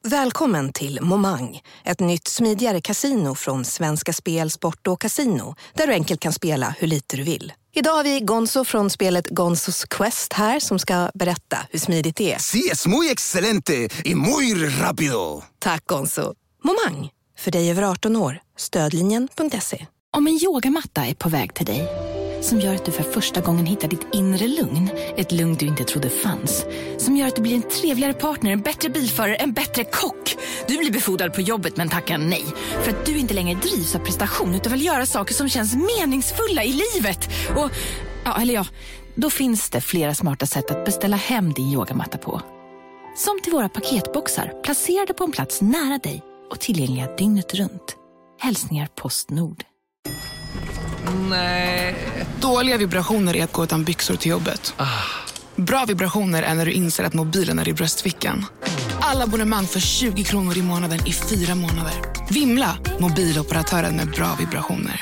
Välkommen till Momang, ett nytt smidigare kasino från Svenska Spel, Sport och Casino, där du enkelt kan spela hur lite du vill. Idag har vi Gonzo från spelet Gonzos Quest här som ska berätta hur smidigt det är. Sí, es muy excelente y muy rápido. Tack Gonzo. Momang, för dig över 18 år. Stödlinjen.se. Om en yogamatta är på väg till dig, som gör att du för första gången hittar ditt inre lugn, ett lugn du inte trodde fanns, som gör att du blir en trevligare partner, en bättre bilförare, en bättre kock. Du blir befordrad på jobbet men tackar nej, för att du inte längre drivs av prestation utan vill göra saker som känns meningsfulla i livet. Och, då finns det flera smarta sätt att beställa hem din yogamatta på. Som till våra paketboxar, placerade på en plats nära dig och tillgängliga dygnet runt. Hälsningar Postnord. Nej. Dåliga vibrationer är att gå utan byxor till jobbet. Bra vibrationer är när du inser att mobilen är i bröstfickan. Alla abonnemang för 20 kronor i månaden i 4 månader. Vimla, mobiloperatören med bra vibrationer.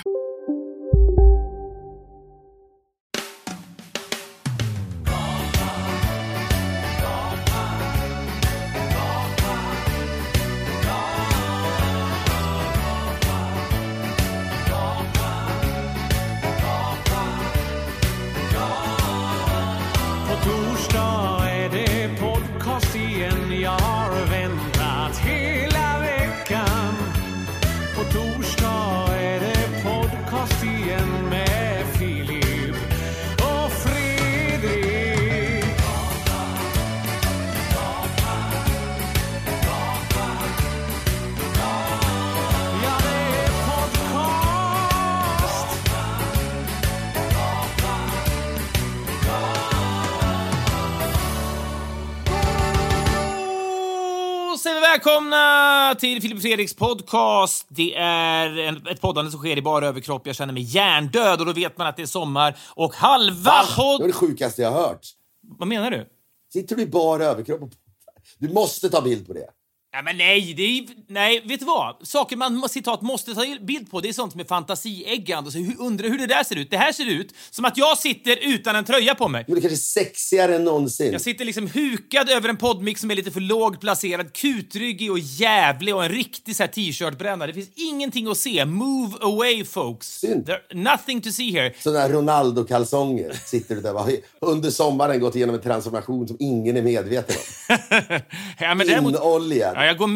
Välkomna till Filip Fredriks podcast. Det är ett poddande som sker i bara överkropp. Jag känner mig hjärndöd och då vet man att det är sommar. Och halva Det är det sjukaste jag har hört. Vad menar du? Sitter du i bara överkropp? Du måste ta bild på det. Ja, men nej, vet du vad? Saker man citat måste ta bild på, det är sånt som är fantasieggande. Så undrar hur det där ser ut. Det här ser ut som att jag sitter utan en tröja på mig. Men det kanske är sexigare än någonsin. Jag sitter liksom hukad över en poddmix som är lite för lågt placerad, kutryggig och jävlig och en riktig så här t-shirt-bränna. Det finns ingenting att se. Move away, folks. Synd. Nothing to see here. Sådana Ronaldo-kalsonger sitter du där. Under sommaren gått igenom en transformation som ingen är medveten om. Ja, men däremot, inoljad. ja, jag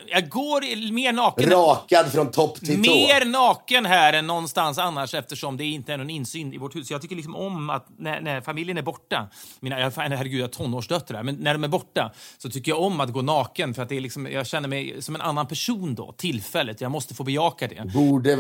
går mer naken. Rakad från topp till tå. Mer naken här än någonstans annars, eftersom det inte är någon insyn i vårt hus. Jag tycker liksom om att när familjen är borta, herregud, jag har tonårsdöttrar, men när de är borta så tycker jag om att gå naken, för att det är liksom, jag känner mig som en annan person då, tillfället. Jag måste få bejaka det. Det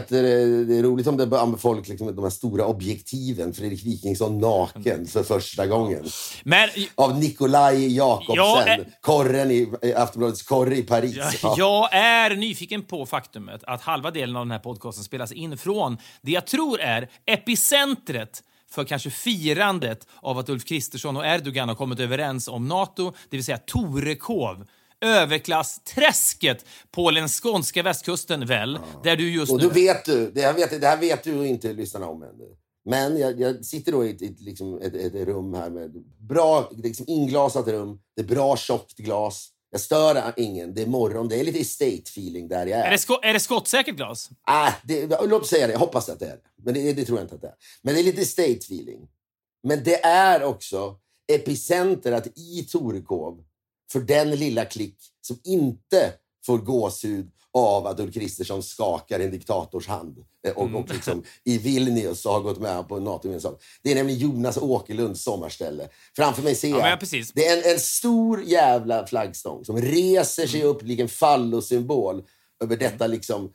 är roligt om det börjar folk liksom, de här stora objektiven. Fredrik Wikingsson naken för första gången. Men, av Nikolaj Jakobsen, korren i Aftonbladets korre i Paris. Jag är nyfiken på faktumet att halva delen av den här podcasten spelas in från det jag tror är epicentret för kanske firandet av att Ulf Kristersson och Erdogan har kommit överens om NATO, det vill säga Torekov. Överklassträsket på den skånska västkusten, väl? Där du just och nu... då vet du, det här vet du inte lyssnarna om ännu. Men jag sitter då i ett rum här med bra, liksom inglasat rum. Det är bra tjockt glas. Jag stör ingen. Det är morgon. Det är lite estate-feeling där jag är. Är det skottsäkert glas? Låt säga det. Jag hoppas att det är det. Men det tror jag inte att det är. Men det är lite estate-feeling. Men det är också epicentret i Torekov för den lilla klick som inte får gåshud av att Ulf Kristersson skakar en diktators hand och liksom i Vilnius har gått med på en NATO-gemenskap. Det är nämligen Jonas Åkerlunds sommarställe. Framför mig ser jag. Precis. Det är en stor jävla flaggstång som reser sig upp lik en fallosymbol över detta liksom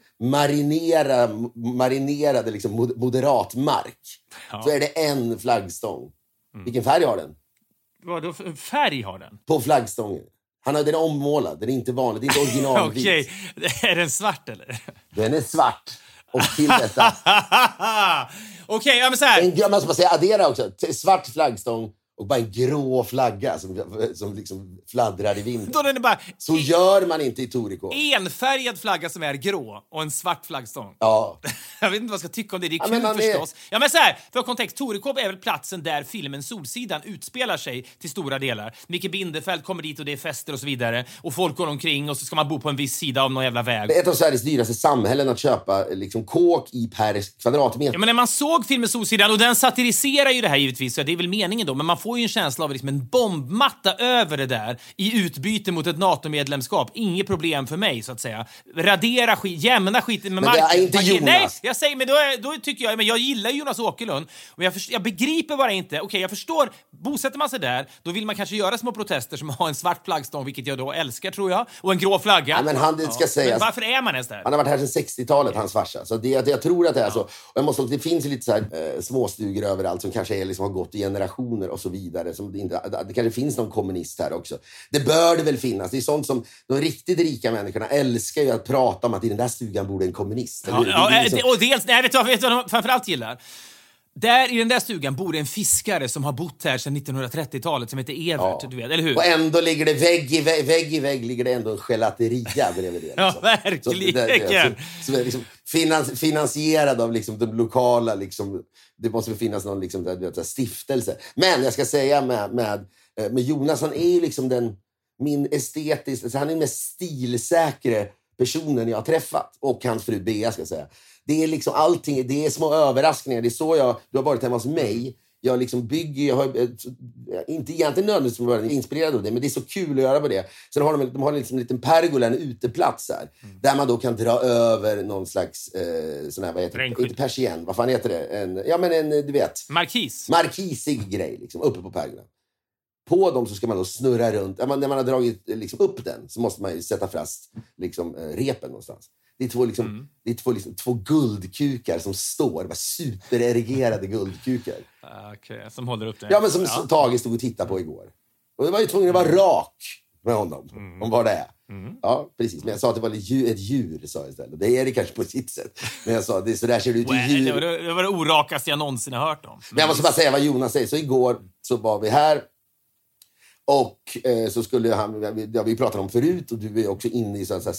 marinerade liksom moderat mark. Ja. Så är det en flaggstång. Vilken färg har den? Vadå färg har den? På flaggstången. Den är ommålad, den är inte vanlig, det är inte originalvit. Okej, är den svart eller? Den är svart. Och till detta... Okej, men så här. Jag måste bara säga, addera också. Svart flaggstång och bara en grå flagga som liksom fladdrar i vinden. Då den är bara så gör man inte i Torekov. Enfärgad flagga som är grå och en svart flaggstång. Ja. Jag vet inte vad jag ska tycka om det. Det är kul förstås. Ja, men så här, för kontext, Torekov är väl platsen där filmen Solsidan utspelar sig till stora delar. Micke Bindefeld kommer dit och det är fester och så vidare. Och folk går omkring och så ska man bo på en viss sida av någon jävla väg. Det är ett av Sveriges dyraste samhällen att köpa liksom kåk i per kvadratmeter. Ja, men när man såg filmen Solsidan, och den satiriserar ju det här givetvis, så det är väl meningen då, men man får ju en känsla av liksom en bombmatta över det där i utbyte mot ett NATO-medlemskap. Inget problem för mig, så att säga. Radera skit, jämna skiten med marken. Men det är inte Jonas. Nej, jag säger, men då tycker jag, men jag gillar Jonas Åkerlund, och jag begriper bara inte, okej, jag förstår, bosätter man sig där, då vill man kanske göra små protester som har en svart flaggstång, vilket jag då älskar, tror jag, och en grå flagga. Ja, men han ska säga. Men varför är man ens där? Han har varit här sedan 60-talet, hans farsa. Så jag tror att det är så. Och det finns ju lite så här småstugor överallt som kanske liksom har gått i generationer och så vidare. Som det kanske finns någon kommunist här också. Det bör det väl finnas. Det är sånt som de riktigt rika människorna älskar ju att prata om, att i den där stugan bor en kommunist. Och dels, vet du vad de framförallt gillar? Där i den där stugan bor en fiskare som har bott här sedan 1930-talet som heter Evert, du vet, eller hur? Och ändå ligger det vägg i vägg ligger det ändå en gelateria bredvid det. Liksom. Ja, verkligen. Så är liksom finansierad av liksom de lokala, liksom, det måste finnas någon liksom, stiftelse. Men jag ska säga med Jonas, han är ju liksom min estetisk, alltså han är den mest stilsäkre personen jag har träffat. Och hans fru Bea, ska jag säga. Det är liksom allting, det är små överraskningar. Det är så du har varit hemma hos mig. Jag liksom bygger, inte egentligen nödvändigtvis som var inspirerad av det, men det är så kul att göra på det. Sen har de har liksom en liten pergola, en uteplats här, där man då kan dra över någon slags sån här, vad heter det? Inte persien, vad fan heter det? Du vet. Markisig grej liksom, uppe på pergolan. På dem så ska man då snurra runt. När man har dragit liksom upp den så måste man ju sätta fast liksom, repen någonstans. Det är två guldkukar som står, supererigerade guldkukar. Okej, som håller upp det. Ja, men som Tage stod och tittade på igår. Och det var ju tvungen att vara rak med honom, om vad det är. Ja, precis. Men jag sa att det var ett djur, sa jag istället. Det är det kanske på sitt sätt. Men jag sa, så där ser det ut i djur. Det var det orakaste jag någonsin har hört om. Men jag måste bara säga vad Jonas säger. Så igår så var vi här. Och så skulle vi pratade om förut, och du är också inne i så här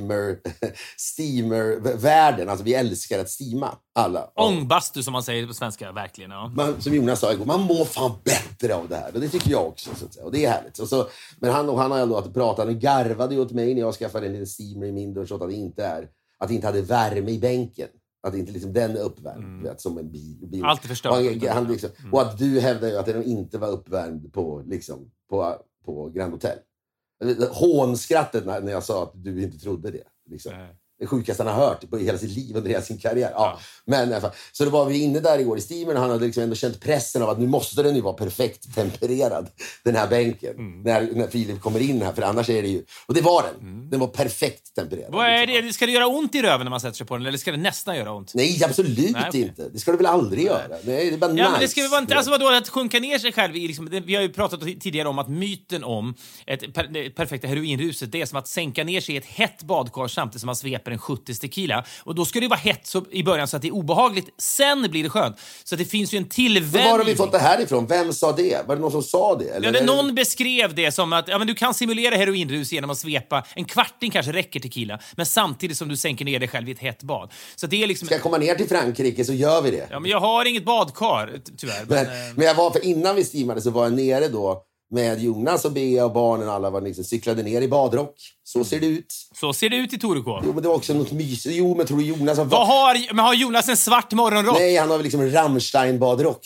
steamer-världen. Alltså vi älskar att steama alla. Ångbastu som man säger på svenska, verkligen. Ja. Som Jonas sa igår, man mår fan bättre av det här. Och det tycker jag också, så att säga. Och det är härligt. Men han har ändå att prata, han garvade ju åt mig när jag skaffade en liten steamer i min dörr, så att det inte hade värme i bänken. Att inte liksom den är uppvärmd, vet, som en bil. Allt är förstört. Liksom, och att du hävdar ju att den inte var uppvärmd på Grand Hotel. Hånskrattet när jag sa att du inte trodde det. Liksom. Det sjukaste han har hört på hela sitt liv under hela sin karriär. Ja. Men i alla fall. Så då var vi inne där igår i steamern, och han hade liksom ändå känt pressen av att nu måste den ju vara perfekt tempererad, den här bänken, när Filip kommer in här, för annars är det ju, och det var den var perfekt tempererad. Vad är det? Ska det göra ont i röven när man sätter sig på den, eller ska det nästan göra ont? Nej, absolut inte. Det ska det väl aldrig göra. Nej, det är bara nice. Men det ska väl vara inte, alltså vadå, att sjunka ner sig själv i liksom, vi har ju pratat tidigare om att myten om ett perfekta heroinruset, det är som att sänka ner sig i ett hett badkar samtidigt som man sveper en 70 tequila, och då ska det vara hett så i början så att det är obehagligt, sen blir det skönt, så att det finns ju en tillvänjning. Var har vi fått det här ifrån? Vem sa det? Var det någon som sa det? Eller någon beskrev det som att men du kan simulera heroinrus genom att svepa en kvarting, kanske räcker tequila, men samtidigt som du sänker ner dig själv i ett hett bad. Så det är liksom... Ska jag komma ner till Frankrike så gör vi det. Ja, men jag har inget badkar tyvärr. Men jag var, för innan vi steamade så var jag nere då med Jonas och Bea och barnen, alla var liksom, cyklade ner i badrock. Så ser det ut. Så ser det ut i Torekov. Jo, men det var också något mysigt. Jo, men tror du Jonas har Jonas en svart morgonrock? Nej, han har väl liksom en Rammstein-badrock.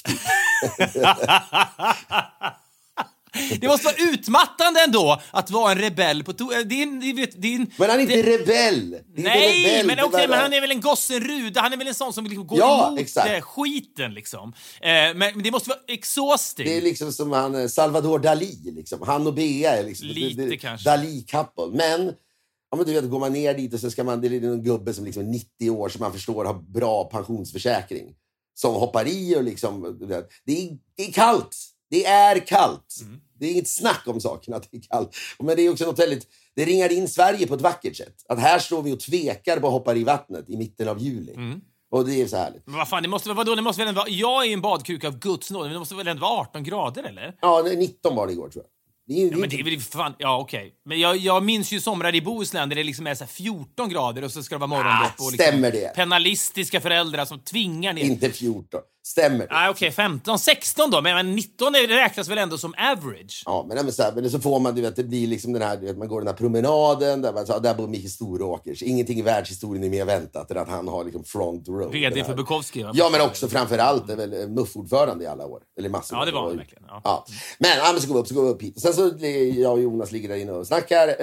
Det måste vara utmattande ändå att vara en rebell på Men han är inte rebell. Nej, men han är väl en gossenruda. Han är väl en sån som liksom går emot skiten liksom. Men det måste vara exhausting. Det är liksom som han Salvador Dalí liksom. Han och Bea är liksom lite kanske Dalí-couple. Men du vet, går man ner dit och så ska man, det är en gubbe som liksom är 90 år som man förstår har bra pensionsförsäkring, som hoppar i och liksom, det är kallt. Det är kallt. Det är inget snack om saken att det är kallt. Men det är också något väldigt... Det ringar in Sverige på ett vackert sätt. Att här står vi och tvekar på att hoppa i vattnet i mitten av juli. Och det är så härligt. Men vad fan, det måste väl ändå vara... Jag är en badkruka av Guds nåd, men det måste väl ändå vara 18 grader, eller? Ja, det är 19 var det igår, tror jag. Men det är väl fan... Ja, okej. Men jag minns ju somrar i Bohuslän där det liksom är så här 14 grader och så ska det vara morgondopp och liksom stämmer det? Penalistiska föräldrar som tvingar ner... Inte 14. Stämmer det? Nej, okej, 15, 16 då. Men 19 räknas väl ändå som average? Ja, men så får man, du vet, det blir liksom den här, du vet, man går den här promenaden där bor Micke Storåkers. Ingenting i världshistorien är mer väntat än att han har liksom front row. VD för Bukowski. Ja, men också framförallt är väl MUF-ordförande i alla år. Eller massor. Ja, det var han verkligen. Ja. Ja. Men så går vi upp hit. Sen så jag och Jonas ligger där inne och snackar.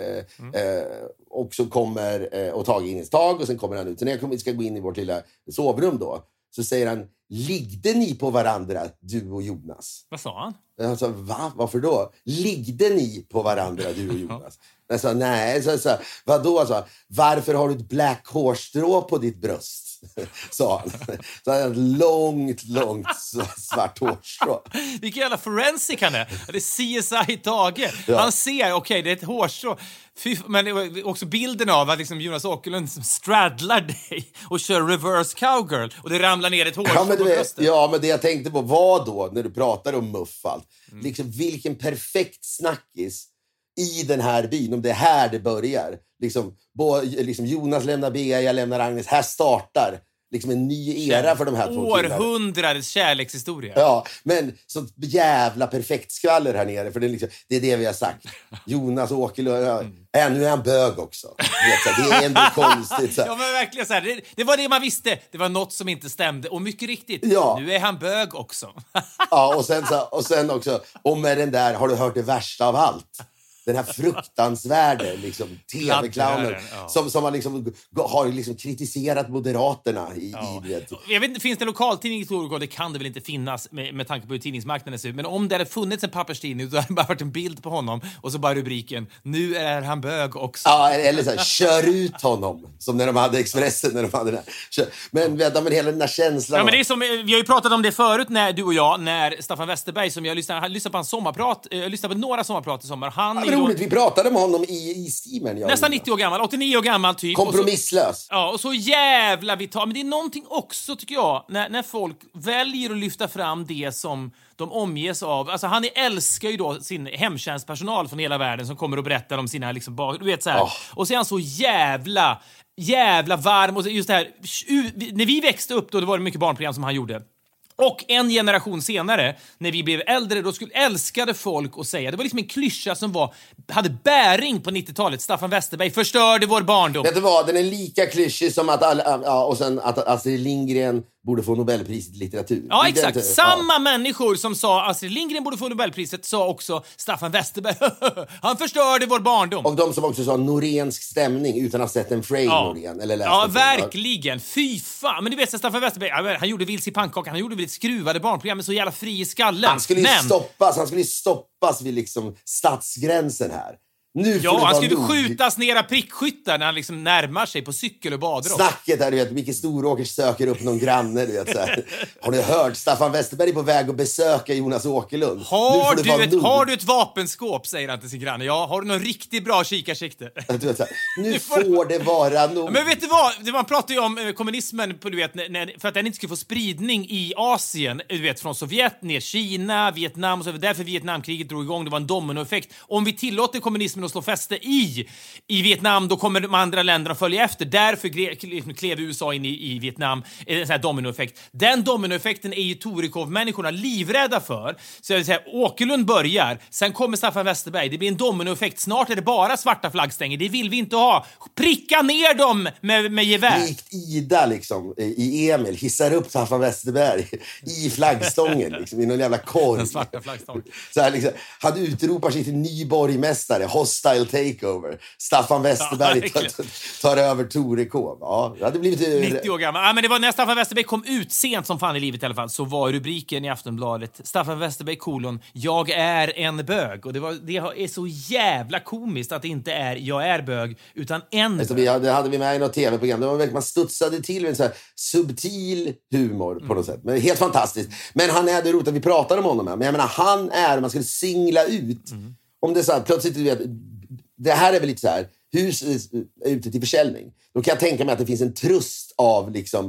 Och så kommer och Tage in i tag och sen kommer han ut. Så när vi ska gå in i vårt lilla sovrum då, så säger han: liggde ni på varandra, du och Jonas? Vad sa han? Jag sa, va? Varför då? Liggde ni på varandra, du och Jonas? Jag sa, nej. Så, vadå? Alltså, varför har du ett black hårstrå på ditt bröst? Sa han. Så han hade ett långt svart hårstrå. Vilken jävla forensic han är. Det är CSI Tage. Ja. Han ser, okej, det är ett hårstrå. Men också bilden av att liksom Jonas Åkerlund straddlar dig och kör reverse cowgirl och det ramlar ner ett hårstrå på bröstet. Ja, men det jag tänkte på var då, när du pratar om muffalt, liksom vilken perfekt snackis i den här byn, om det är här det börjar. Liksom Jonas lämnar Bea, jag lämnar Agnes. Här startar liksom en ny era för de här två killarna. Århundradets kärlekshistoria. Ja, men så jävla perfekt skvaller här nere. För det är det vi har sagt. Jonas Åkerlund, nu är han bög också. Det är ändå konstigt. Så. Ja, men verkligen så här. Det var det man visste. Det var något som inte stämde. Och mycket riktigt, nu är han bög också. Ja, och sen också, och med den där, har du hört det värsta av allt? Den här fruktansvärda liksom, tv-clownen som har liksom kritiserat Moderaterna i Jag vet inte, finns det en lokaltidning i Torekov? Det kan det väl inte finnas med tanke på hur tidningsmarknaden ser ut. Men om det hade funnits en papperstidning så hade det bara varit en bild på honom och så bara rubriken: nu är han bög också. Ja, eller så här, kör ut honom. Som när de hade Expressen, när de hade den här. Men vänta, men hela den här känslan. Ja, men det är som, vi har ju pratat om det förut när du och jag, när Staffan Westerberg, som jag lyssnade på en sommarprat, jag lyssnade på några sommarprat i sommar. Han roligt, vi pratade med honom i Steamen. Nästan 90 år gammal, 89 år gammal typ. Kompromisslös. Och så jävla vital. Men det är någonting också, tycker jag, när folk väljer att lyfta fram det som de omges av. Alltså han älskar ju då sin hemtjänstpersonal från hela världen som kommer och berättar om sina liksom, du vet så här. Och så är han så jävla varm. Och just det här, när vi växte upp då var det mycket barnprogram som han gjorde. Och en generation senare, när vi blev äldre, då älskade folk att säga, det var liksom en klyscha som hade bäring på 90-talet. Staffan Westerberg förstörde vår barndom. Vet du vad, den är lika klyschig som att Astrid Lindgren borde få Nobelpriset i litteratur. Ja, exakt. Samma människor som sa Astrid Lindgren borde få Nobelpriset sa också Staffan Westerberg. Han förstörde vår barndom. Och de som också sa norensk stämning utan att ha sett en frame Norén. Eller läst verkligen. Fy fan. Men du vet, Staffan Westerberg, han gjorde Vilse i pannkakan. Han gjorde väl ett skruvade barnprogram med så jävla fri i skallen. Han skulle ju stoppas vid liksom stadsgränsen här. Han skulle skjutas ner av prickskyttar när han liksom närmar sig på cykel och badrock. Snacket här, du vet, Micke Storåkers söker upp någon granne, du vet så här. Har ni hört? Staffan Westerberg är på väg att besöka Jonas Åkerlund. Har du ett vapenskåp, säger han till sin granne. Ja, har du någon riktigt bra kikarsikte? Du vet så här, nu får det vara nog. Men vet du vad? Man pratar ju om kommunismen, du vet, för att den inte skulle få spridning i Asien, du vet, från Sovjet ner Kina, Vietnam och så. Därför Vietnamkriget drog igång. Det var en dominoeffekt. Om vi tillåter kommunismen att slå fäste i Vietnam, då kommer de andra länderna att följa efter. Därför klev USA in i Vietnam. En sån här dominoeffekt. Den dominoeffekten är ju Torekov-människorna livrädda för. Så jag vill säga, Åkerlund börjar, sen kommer Staffan Westerberg. Det blir en dominoeffekt. Snart är det bara svarta flaggstänger. Det vill vi inte ha. Pricka ner dem med gevär. Likt Ida liksom, i Emil, hissar upp Staffan Westerberg i flaggstången liksom, i någon jävla korg. Den svarta flaggstången. Så här, liksom, han utropar sig till ny borgmästare. Hostile takeover. Staffan Westerberg tar över Torekov. Ja, det hade blivit 90 år gammal. Ja, men det var när Staffan Westerberg kom ut sent som fan i livet i alla fall, så var rubriken i Aftonbladet Staffan Westerberg : jag är en bög. Och det är så jävla komiskt att det inte är jag är bög utan en bög. Det hade vi med i något tv-program. Det var verkligen, man studsade till med en så här subtil humor på något sätt. Men helt fantastiskt. Men han är det roligt att vi pratar om honom här. Men jag menar, han är, man skulle singla ut. Om det är så här, plötsligt, du vet, det här är väl lite så här, hus är ute till försäljning. Då kan jag tänka mig att det finns en trust av liksom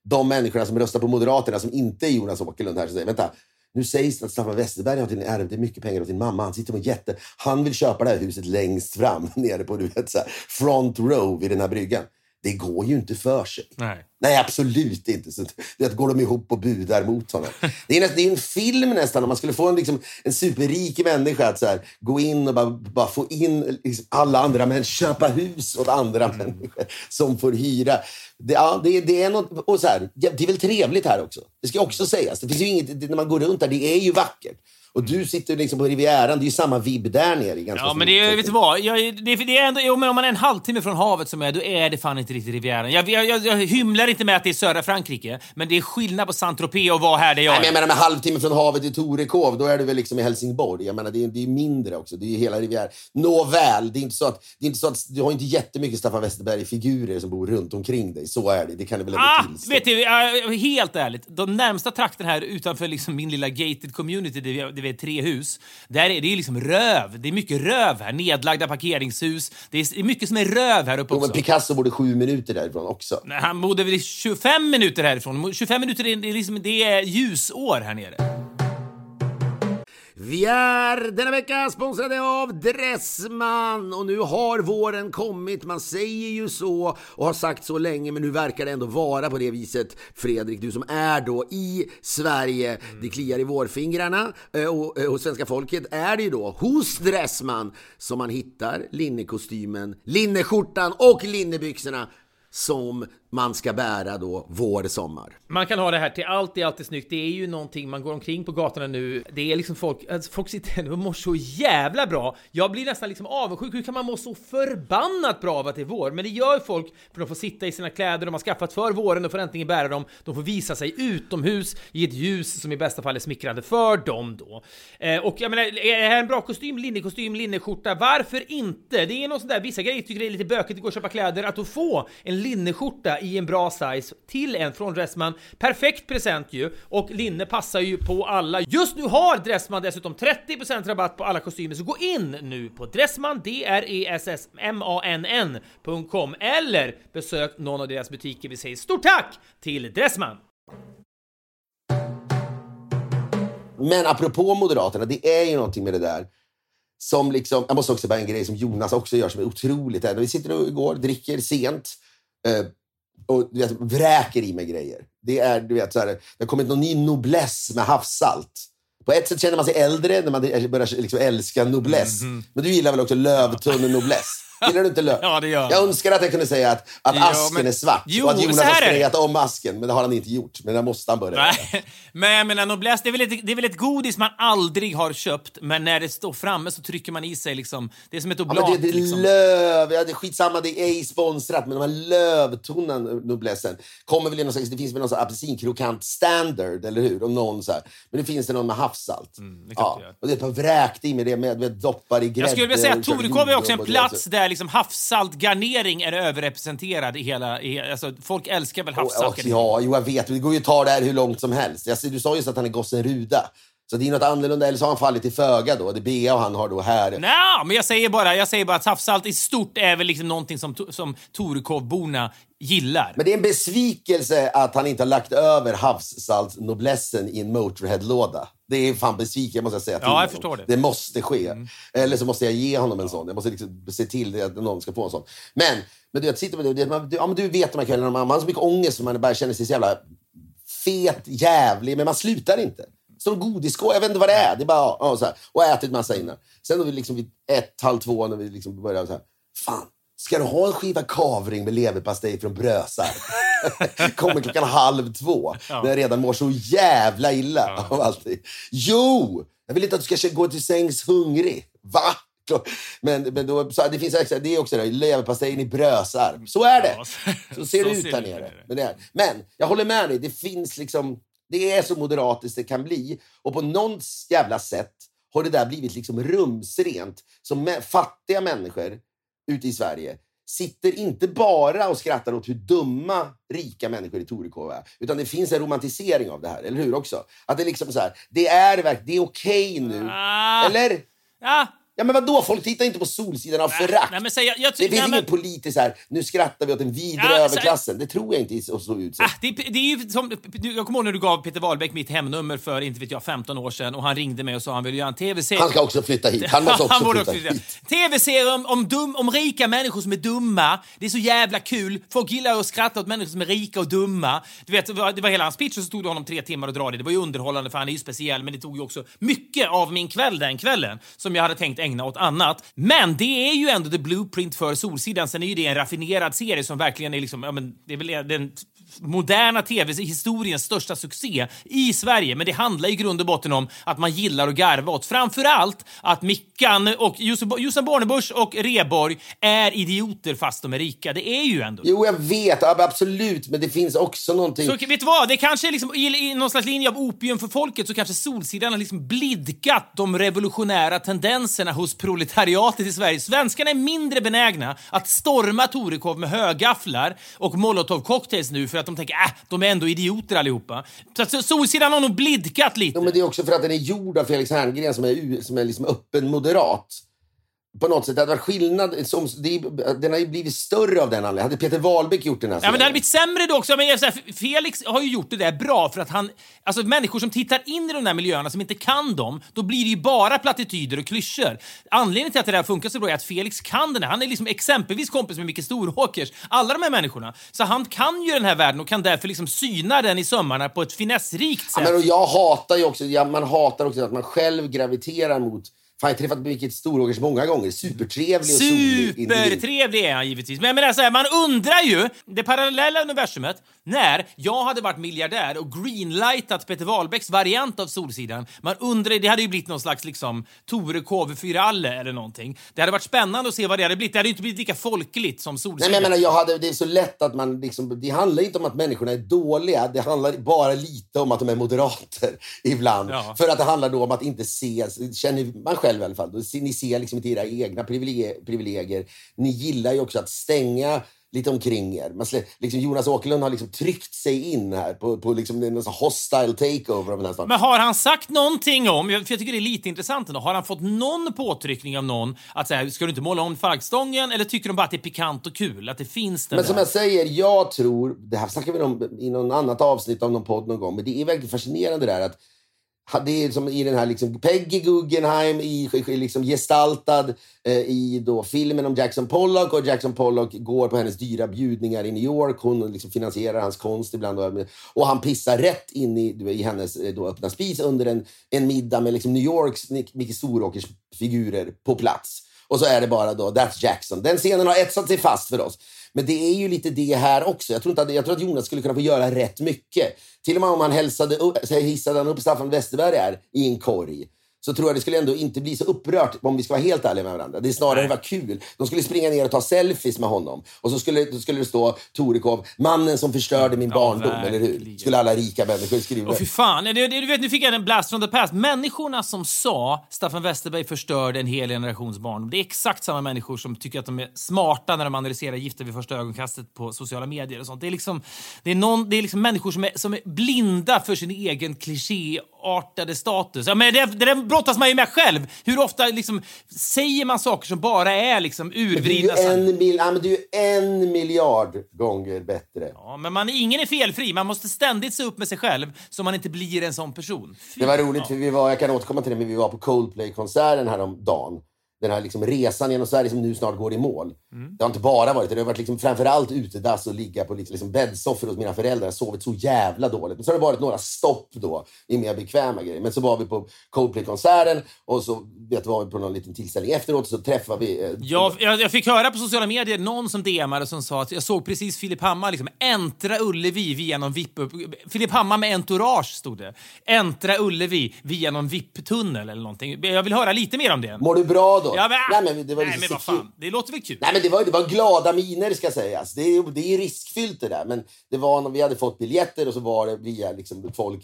de människorna som röstar på Moderaterna som inte är Jonas Åkerlund här, som säger, vänta, nu sägs det att Staffan Westerberg har till ärvt mycket pengar åt sin mamma. Han sitter på han vill köpa det här huset längst fram nere på så här, front row vid den här bryggan. Det går ju inte för sig. Nej, absolut inte. Så det går de ihop och budar mot honom. Det är en film nästan om man skulle få en superrik människa att så här, gå in och bara få in liksom, alla andra människor, köpa hus åt andra människor som får hyra. Det är något, och så här, det är väl trevligt här också. Det ska också sägas. Det finns ju inget, när man går runt där, det är ju vackert. Och du sitter liksom på Rivieran, det är ju samma vibb där nere. Ja, men det är, vet du vad? Det är ändå, men om man är en halvtimme från havet som är, då är det fan inte riktigt Rivieran. Jag hymlar inte med att det är södra Frankrike, men det är skillnad på Saint-Tropez och vara här där jag är. Nej, men jag menar med halvtimme från havet i Torekov, då är du väl liksom i Helsingborg. Jag menar, det är mindre också, det är ju hela Rivieran. Nåväl, det är inte så att du har inte jättemycket Staffan Westerberg-figurer som bor runt omkring dig. Så är det, det kan du väl ändå tillstå. Vet du, helt ärligt, de närmsta trakten här utanför liksom min lilla gated community, det är 3 hus. Där är det liksom röv. Det är mycket röv här. Nedlagda parkeringshus. Det är mycket som är röv här uppe också. Men Picasso bodde 7 minuter därifrån också. Nej, han bodde väl 25 minuter härifrån. 25 minuter det är ljusår här nere. Vi är denna vecka sponsrade av Dressman och nu har våren kommit, man säger ju så och har sagt så länge, men nu verkar det ändå vara på det viset. Fredrik, du som är då i Sverige, det kliar i vårfingrarna och hos svenska folket är det ju då hos Dressman som man hittar linnekostymen, linneskjortan och linnebyxorna som man ska bära då vår-sommar. Man kan ha det här till allt, det är alltid snyggt. Det är ju någonting, man går omkring på gatorna nu. Det är liksom folk sitter och mår så jävla bra. Jag blir nästan liksom avundsjuk. Hur kan man må så förbannat bra av att det är vår? Men det gör ju folk för de får sitta i sina kläder. De har skaffat för våren och får äntligen bära dem. De får visa sig utomhus i ett ljus som i bästa fall är smickrande för dem då. Och jag menar, är det här en bra kostym? Linnekostym, linneskjorta? Varför inte? Det är något sånt där, vissa grejer tycker det är lite bökigt att gå och köpa kläder. Att då få en linneskjorta i en bra size till en från Dressman. Perfekt present ju. Och linne passar ju på alla. Just nu har Dressman dessutom 30% rabatt på alla kostymer. Så gå in nu på Dressman, dressman.com eller besök någon av deras butiker. Vi säger stort tack till Dressman. Men apropå Moderaterna, det är ju någonting med det där som liksom, jag måste också bara en grej som Jonas också gör som är otroligt. När vi sitter och igår, dricker sent och du vet, vräker i mig grejer. Det är, du vet, så här, det har kommit någon ny noblesse med havssalt. På ett sätt känner man sig äldre när man börjar liksom älska noblesse. Men du gillar väl också lövtunn noblesse? Gillar du inte löv? Ja, det gör jag önskar att jag kunde säga att asken är svart. Och att Jonas har sprayat om asken. Men det har han inte gjort. Men det måste han börja. Nej. Men jag menar, noblesse, det är väl ett godis man aldrig har köpt. Men när det står framme så trycker man i sig liksom. Det är som ett oblat. Ja, det är liksom. löv. Ja, det är skitsamma, det är ej sponsrat. Men de här lövtunna noblessen kommer väl i någon slags, det finns väl någon sån apelsinkrokant standard, eller hur? Om någon så här. Men det finns det någon med havssalt. Ja. Och det är ett par vräkt i med det med doppar i grädde. Jag skulle vilja säga att Torekov är också en plats där liksom havssaltgarnering är överrepresenterad i hela, alltså folk älskar väl havssaltgarnering. Ja, jag vet, det går ju att ta det här hur långt som helst. Du sa just att han är gossen Ruda. Så det är något annorlunda, eller så har han fallit i föga då. Det Bea och han har då här. Nej, men jag säger bara att havssalt i stort är väl liksom någonting som Torekovborna gillar. Men det är en besvikelse att han inte har lagt över havssaltnoblessen i en Motorhead-låda. Det är fan besviken, måste jag säga till honom. Jag förstår det. Det måste ske. Eller så måste jag ge honom en sån. Jag måste liksom se till att någon ska få en sån. Men du sitter med det, men du vet de här kvällarna, man har så mycket ångest för man bara känner sig så jävla fet, jävlig, men man slutar inte. Så godisskål, jag vet inte vad det är. Det är bara så här, och ätit massa innan. Sen då vi liksom vid 1:30 när vi liksom börjar så här. Fan, ska du ha en skiva kavring med leverpastej från Brösar? Kommer 1:30 när jag redan mår så jävla illa av allting. Jo, jag vill inte att du ska gå till sängs hungrig. Va? Men då, så det finns det är också det, leverpastejen i Brösar. Så är det. Så ser det ut här nere. Men jag håller med dig, det finns liksom, det är så moderatiskt det kan bli. Och på något jävla sätt har det där blivit liksom rumsrent. Som fattiga människor ute i Sverige sitter inte bara och skrattar åt hur dumma rika människor i Torekov är. Utan det finns en romantisering av det här, eller hur också? Att det är liksom så här, det är okej nu. Eller? Ja. Ja, men vadå? Folk tittar inte på Solsidan av förakt. Nej, men det finns ingen politisk så här, nu skrattar vi åt den vidre överklassen. Det tror jag inte så ut så. Det är ju som, jag kommer ihåg när du gav Peter Wahlbeck mitt hemnummer för, inte vet jag, 15 år sedan, och han ringde mig och sa han ville göra en tv-serie. Han ska också flytta hit. Han måste också flytta hit. Tv-serie om rika människor som är dumma. Det är så jävla kul. Folk gillar att skratta åt människor som är rika och dumma. Du vet, det var hela hans pitch, och så tog det honom 3 timmar att dra det. Det var ju underhållande, för han är ju speciell, men det tog ju också mycket av min kväll den kvällen som jag hade tänkt ägna åt annat. Men det är ju ändå the blueprint för Solsidan. Sen är ju det en raffinerad serie som verkligen är liksom, ja, men det är väl den moderna tv-historiens största succé i Sverige. Men det handlar i grund och botten om att man gillar att garva åt. Framförallt att Mickan och Jossan Bornebusch och Rheborg är idioter fast de är rika. Det är ju ändå. Jo, jag vet. Absolut. Men det finns också någonting... Så vet du vad? Det kanske är liksom i någon slags linje av opium för folket, så kanske Solsidan har liksom blidkat de revolutionära tendenserna hos proletariatet i Sverige. Svenskarna är mindre benägna att storma Torekov med högafflar och molotov-cocktails nu, för att de tänker, de är ändå idioter allihopa. Så Solsidan har nog blidkat lite. Ja, men det är också för att den är gjord av Felix Herngren som är liksom öppen moderat. På något sätt, det hade varit skillnad. Den har ju blivit större av den anledningen. Hade Peter Wahlbeck gjort den här serien? Ja, men det hade blivit sämre då också. Men Felix har ju gjort det där bra, för att han... Alltså människor som tittar in i de där miljöerna som inte kan dem, då blir det ju bara plattityder och klyschor. Anledningen till att det där funkar så bra är att Felix kan den här. Han är liksom exempelvis kompis med Micke Storåkers. Alla de här människorna. Så han kan ju den här världen och kan därför liksom syna den i sömmarna på ett finessrikt sätt. Ja, men och jag hatar ju också... man hatar också att man själv graviterar mot... Fan, jag har träffat Micke Storåkers många gånger. Supertrevlig och solig. Supertrevlig är han givetvis. Men alltså, man undrar ju, det parallella universumet, när jag hade varit miljardär och greenlightat Peter Wahlbecks variant av Solsidan. Man undrar, det hade ju blivit någon slags liksom Torekov för alle eller någonting. Det hade varit spännande att se vad det hade blivit. Det hade ju inte blivit lika folkligt som Solsidan. Nej, men jag menar, det är så lätt att man liksom, det handlar inte om att människorna är dåliga. Det handlar bara lite om att de är moderater ibland. Ja. För att det handlar då om att inte se, känner man själv i alla fall. Ni ser liksom inte era egna privilegier. Ni gillar ju också att stänga lite omkring er. Liksom Jonas Åkerlund har liksom tryckt sig in här på liksom en hostile takeover av den här staden. Men har han sagt någonting om, för jag tycker det är lite intressant ändå, har han fått någon påtryckning av någon att säga, ska du inte måla om flaggstången, eller tycker de bara att det är pikant och kul, att det finns den? Men som jag säger, jag tror, det här snackar vi om i någon annat avsnitt av någon podd någon gång, men det är verkligen fascinerande där att det är som i den här liksom Peggy Guggenheim liksom gestaltad i då filmen om Jackson Pollock, och Jackson Pollock går på hennes dyra bjudningar i New York. Hon liksom finansierar hans konst ibland och han pissar rätt in i hennes då öppna spis under en middag med liksom New Yorks Micke Storåkers figurer på plats. Och så är det bara då That's Jackson. Den scenen har etsat sig fast för oss. Men det är ju lite det här också. Jag tror att Jonas skulle kunna få göra rätt mycket. Till och med om han hissade han upp Staffan Westerberg här i en korg, så tror jag det skulle ändå inte bli så upprört, om vi ska vara helt ärliga med varandra. Det är snarare var kul. De skulle springa ner och ta selfies med honom. Och så skulle det stå Torekov, mannen som förstörde min barndom, eller hur? Skulle alla rika människor skriva. Fy fan, du vet, nu fick jag en blast from the past. Människorna som sa Staffan Westerberg förstörde en hel generations barndom, det är exakt samma människor som tycker att de är smarta när de analyserar Gifta vid första ögonkastet på sociala medier och sånt. Det är liksom människor som är blinda för sin egen klichéartade status. Ja, men det brottas man ju med själv. Hur ofta liksom säger man saker som bara är liksom urvridna? Du är 1 miljard gånger bättre. Ja, men ingen är felfri. Man måste ständigt se upp med sig själv så man inte blir en sån person. Det var roligt, för jag kan återkomma till det, men vi var på Coldplay-konserten här om dagen. Den här liksom resan genom Sverige som nu snart går i mål. Det har inte bara varit det. Det har varit liksom framförallt utedass och ligga på liksom bäddsoffer hos mina föräldrar. Jag har sovit så jävla dåligt. Men så har det varit några stopp då i mer bekväma grejer. Men så var vi på Coldplay-konserten och så var vi på någon liten tillställning efteråt, och så träffade vi... Jag fick höra på sociala medier någon som DMade som sa att jag såg precis Filip Hammar liksom äntra Ullevi via någon VIP upp. Filip Hammar med entourage stod det. Äntra Ullevi via någon VIP-tunnel eller någonting. Jag vill höra lite mer om det. Mår du bra då? Ja, men det var nej, men vad fan, det låter väl kul. Nej, men det var glada miner, ska sägas. Det är riskfyllt det där, men det var, vi hade fått biljetter och så var det via liksom folk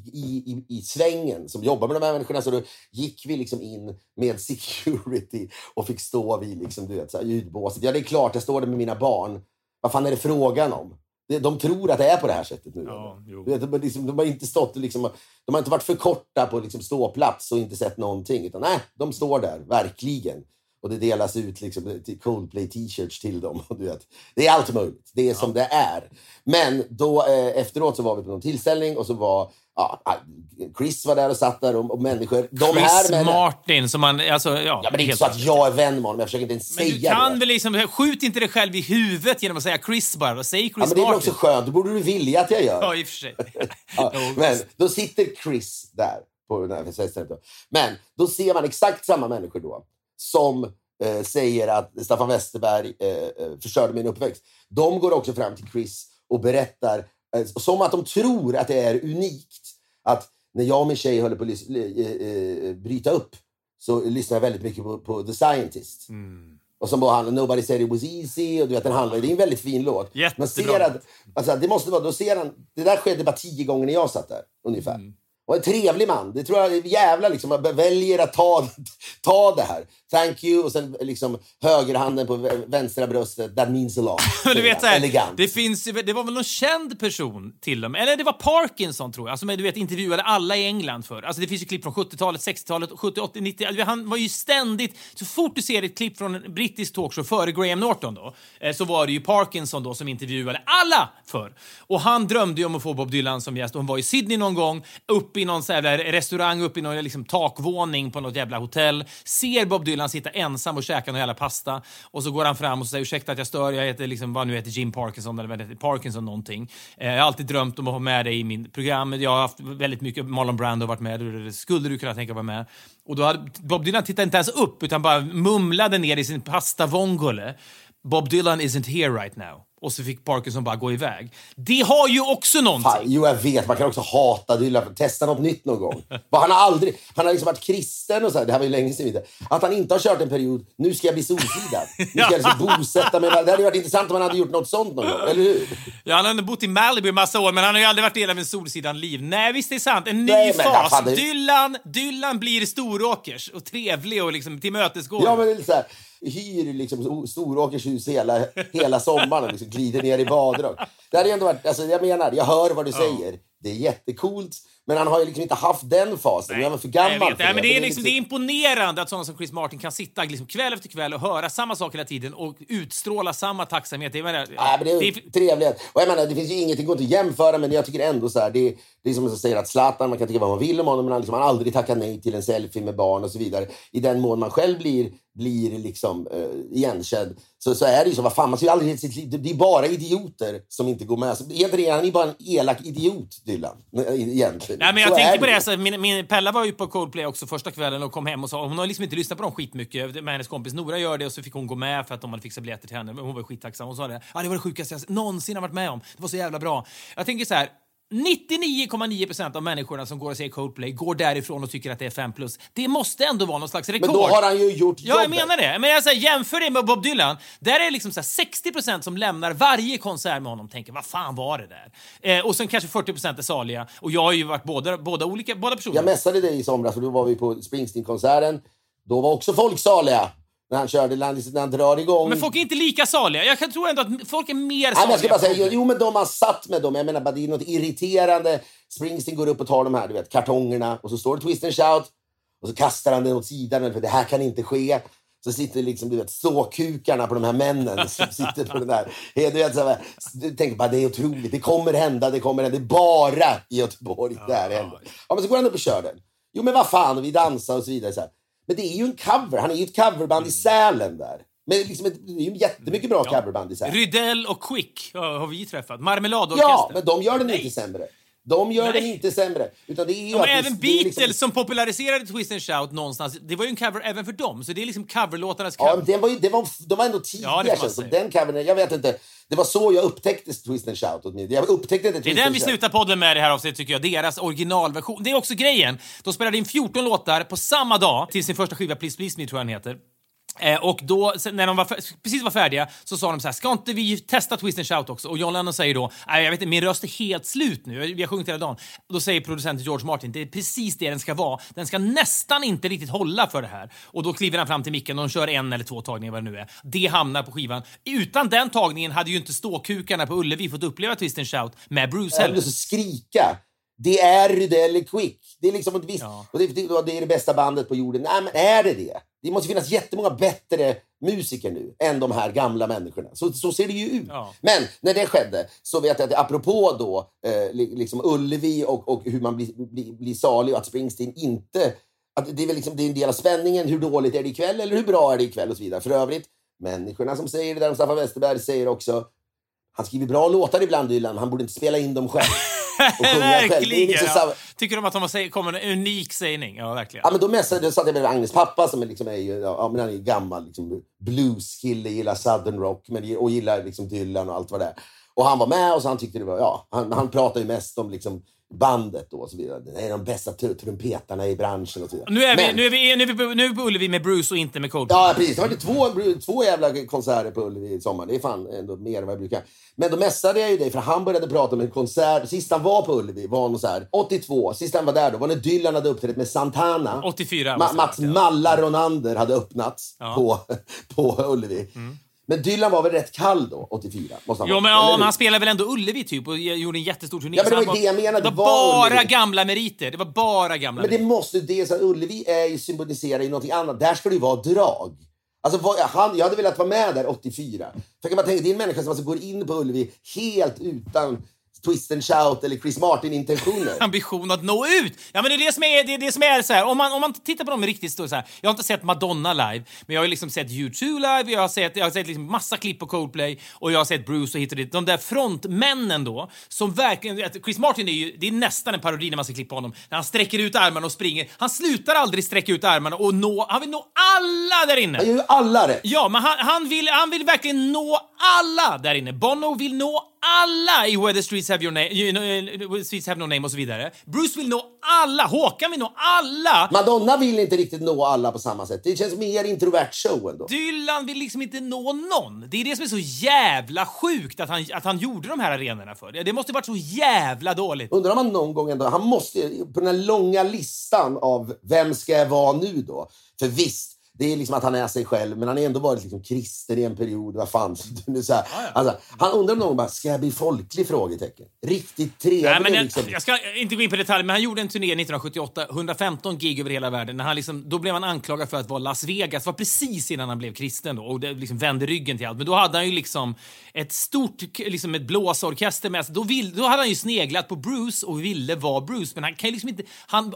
i svängen som jobbar med de här människorna, så då gick vi liksom in med security och fick stå vid liksom, du vet, så här, ljudbåset. Ja, det är klart, jag står där med mina barn. Vad fan är det frågan om? De tror att det är på det här sättet nu. Ja, jo. De har inte stått liksom, de har inte varit för korta på liksom ståplats och inte sett någonting. Utan nej, de står där, verkligen. Och det delas ut liksom Coldplay t-shirts till dem. Och du vet, det är allt möjligt. Det är som det är. Men då efteråt så var vi på någon tillställning och så var Chris var där och satt där och människor. Chris Martin som man... Alltså, ja, men det är inte så att jag är vän med honom. Jag försöker inte ens säga det. Men du kan väl liksom... Skjut inte dig själv i huvudet genom att säga Chris bara. Säg Chris Martin. Men det är också skönt. Det borde du vilja att jag gör. Ja, i och för sig. Men då sitter Chris där på den här festen. Men då ser man exakt samma människor då som säger att Staffan Westerberg förstörde min uppväxt. De går också fram till Chris och berättar som att de tror att det är unikt att när jag och min tjej håller på att bryta upp så lyssnar jag väldigt mycket på The Scientist. Och som bara handlar Nobody Said It Was Easy och du vet den handlar, det är en väldigt fin låt. Man ser att alltså, det måste vara, då ser han, det där skedde bara 10 gånger när jag satt där ungefär. Och en trevlig man. Det tror jag är jävla liksom. Man väljer att ta det här. Thank you. Och sen liksom högerhanden på vänstra bröstet. That means a lot. Du vet såhär, elegant. Det var väl någon känd person till dem. Eller det var Parkinson tror jag. Som du vet intervjuade alla i England för. Alltså det finns ju klipp från 70-talet, 60-talet, 70, 80, 90. Han var ju ständigt... Så fort du ser ett klipp från en brittisk talkshow före Graham Norton då. Så var det ju Parkinson då som intervjuade alla för. Och han drömde ju om att få Bob Dylan som gäst. Och hon var i Sydney någon gång. Uppe i någon sån här restaurang, uppe i någon liksom takvåning på något jävla hotell. Ser Bob Dylan sitta ensam och käka någon jävla pasta. Och så går han fram och säger ursäkta att jag stör. Jag heter liksom, vad nu heter Jim Parkinson eller vad heter Parkinson någonting. Jag har alltid drömt om att ha med dig i min program. Jag har haft väldigt mycket, Marlon Brando har varit med. Skulle du kunna tänka vara med? Och då hade Bob Dylan tittat inte ens upp utan bara mumlade ner i sin pasta vongole. Bob Dylan isn't here right now. Och så fick Parkinson bara gå iväg. Det har ju också någonting. Fan, jo, jag vet. Man kan också hata Dylan. Testa något nytt någon gång. Han har liksom varit kristen och så här. Det här var ju länge sedan. Att han inte har kört en period. Nu ska jag bli solsidad. Nu ska jag liksom bosätta mig. Det hade varit intressant om han hade gjort något sånt någon gång. Eller hur? Ja, han hade bott i Malibu i massa år. Men han har ju aldrig varit del av en solsidan-liv. Nej, visst det är sant. En ny fas. Dylan blir Storåkers. Och trevlig och liksom tillmötesgående. Ja, men det är så här. Hyr liksom Storåkershus hela sommaren och liksom glider ner i badrock. Det hade ju ändå varit, alltså jag menar, jag hör vad du säger. Det är jättecoolt, men han har ju liksom inte haft den fasen. Nej, jag var för gammal för det. Men det är liksom, det är imponerande att sådana som Chris Martin kan sitta liksom kväll efter kväll och höra samma sak hela tiden och utstråla samma tacksamhet. Det är trevligt. Och jag menar, det finns ju ingenting gott att jämföra, men jag tycker ändå så här, det är som jag säger att Zlatan, man kan tycka vad man vill om honom, men han liksom, han aldrig tackat nej till en selfie med barn och så vidare. I den mån man själv blir liksom igenkänd, så är det ju så, vad fan, man ser ju aldrig sitt liv. Det är bara idioter som inte går med. Så egentligen han är bara en elak idiot, Dylan. Egentligen. Nej, men jag tänkte på det, så min Pella var ju på Coldplay också första kvällen och kom hem och sa, hon har liksom inte lyssnat på dem skitmycket, men hennes kompis Nora gör det och så fick hon gå med för att de hade fixat biljetter till henne. Hon var skittacksam. Hon sa det var det sjukaste jag någonsin har varit med om. Det var så jävla bra. Jag tänker så här, 99,9% av människorna som går och ser Coldplay går därifrån och tycker att det är 5+. Det måste ändå vara någon slags rekord. Men då har han ju gjort jobbet. Ja, jag menar det. Men jag säger, jämför det med Bob Dylan. Där är det liksom så här 60% som lämnar varje konsert med honom och tänker, vad fan var det där? Och sen kanske 40% är saliga. Och jag har ju varit båda personer. Jag mässade dig i somras och då var vi på Springsteen-konserten. Då var också folk saliga. När han körde, när han drar igång. Men folk är inte lika saliga. Jag tror ändå att folk är mer saliga. Nej, jag ska bara säga, jo, men de har satt med dem. Jag menar bara, det är något irriterande. Springsteen går upp och tar de här, du vet, kartongerna. Och så står det Twist and Shout. Och så kastar han den åt sidan. För det här kan inte ske. Så sitter liksom, du vet, såkukarna på de här männen. Som sitter på den där. Du vet, så här, du tänker bara, det är otroligt. Det kommer hända. Det är bara i Göteborg. Där händer. Ja, men så går han upp och kör den. Jo, men vad fan. Och vi dansar och så vidare så här. Men det är ju en cover. Han är ju ett coverband i Sälen där. Men liksom det är ju jättemycket bra coverband i Sälen. Rydell och Quick har vi träffat. Marmeladorkester. Ja, men de gör den inte sämre. De gör den inte sämre. Utan det är ju även Beatles liksom... som populariserade Twist and Shout någonstans. Det var ju en cover även för dem. Så det är liksom coverlåtarnas cover. Ja, de var ändå tidigare. Ja, den covern, jag vet inte. Det var så jag upptäckte Twist and Shout. Jag upptäckte inte Twist and Shout. Det är den vi slutar podden med det här avsnittet, tycker jag. Deras originalversion. Det är också grejen. De spelade in 14 låtar på samma dag till sin första skiva Please Please Me, tror jag den heter. Och då, när de precis var färdiga, så sa de så här: ska inte vi testa Twist and Shout också? Och John Lennon säger då: nej, jag vet inte, min röst är helt slut nu, vi har sjungit hela dagen. Då säger producenten George Martin: det är precis det den ska vara. Den ska nästan inte riktigt hålla för det här. Och då kliver han fram till micken och de kör 1 eller 2 tagningar, vad det nu är. Det hamnar på skivan. Utan den tagningen hade ju inte ståkukarna på Ullevi fått uppleva Twist and Shout med Bruce heller. Så skrika: det är Rydell eller Quick. Det är liksom ett visst, och det är det bästa bandet på jorden. Nej, men är det? Det måste finnas jättemånga bättre musiker nu än de här gamla människorna. Så ser det ju ut. Ja. Men när det skedde så vet jag att apropå då liksom Ullevi och hur man blir salig, och att Springsteen inte... Att det är väl liksom, det är en del av spänningen. Hur dåligt är det ikväll eller hur bra är det ikväll och så vidare. För övrigt, människorna som säger det där om Staffan Westerberg säger också: han skriver bra låtar ibland, Dylan. Han borde inte spela in dem själv. Verkligen, liksom tycker de att de kommer en unik sägning? Ja, verkligen. Ja, men då satt jag med Agnes pappa som liksom är ju, men han är ju gammal liksom, blueskille, gillar southern rock och gillar liksom Dylan och allt vad det är. Och han var med och så han tyckte det var, han pratar ju mest om liksom bandet då och så vidare. Det är de bästa trumpetarna i branschen och så vidare. Nu är vi på Ullevi med Bruce och inte med Coldplay. Ja, precis. Det har varit två jävla konserter på Ullevi i sommar. Det är fan ändå mer än vad jag brukar. Men då mässade jag ju dig, för han började prata om en konsert. Sist han var på Ullevi var någon så här 82. Sist han var där då var när Dylan hade uppträtt med Santana. 84. Mats Malla Ronander hade öppnats på Ullevi. Mm. Men Dylan var väl rätt kall då, 84? Men han spelade väl ändå Ullevi typ och gjorde en jättestor turné. Ja, men det var det jag menade. Det var bara Ullevi. Gamla meriter. Det var bara gamla meriter. Men det måste det, så Ullevi är ju symboliserar i något annat. Där ska det ju vara drag. Alltså, jag hade velat vara med där 84. För kan man tänka, det är en människa som alltså går in på Ullevi helt utan Twist and Shout eller Chris Martin-intentioner. Ambition att nå ut. Ja, men det är det som är så här. Om man tittar på dem riktigt så här. Jag har inte sett Madonna live, men jag har liksom sett U2 live, jag har sett liksom massa klipp på Coldplay och jag har sett Bruce och hit och dit. De där frontmännen då som verkligen, Chris Martin det är nästan en parodi när man ska klippa honom. När han sträcker ut armarna och springer. Han slutar aldrig sträcka ut armarna och han vill nå alla där inne. Han gör ju alla rätt. Ja, men han vill verkligen nå alla där inne. Bono vill nå alla i Where the Streets Have Your Name, Streets Have No Name och så vidare. Bruce vill nå alla. Håkan vill nå alla. Madonna vill inte riktigt nå alla på samma sätt. Det känns mer introvert show ändå. Dylan vill liksom inte nå någon. Det är det som är så jävla sjukt att han gjorde de här arenorna för. Det måste varit så jävla dåligt. Undrar om han någon gång ändå, han måste på den här långa listan av vem ska jag vara nu då? För visst, det är liksom att han är sig själv, men han har ändå varit liksom kristen i en period. Vad fan? Så här. Alltså, han undrar om någon bara, ska jag bli folklig? Frågetecken. Riktigt trevlig. Nej, men liksom. Jag ska inte gå in på detaljer, men han gjorde en turné 1978, 115 gig över hela världen. När han liksom, då blev han anklagad för att vara Las Vegas. Det var precis innan han blev kristen då, och det liksom vände ryggen till allt. Men då hade han ju liksom ett stort liksom ett blåsorkester med sig. Då hade han ju sneglat på Bruce och ville vara Bruce, men han kan ju liksom inte,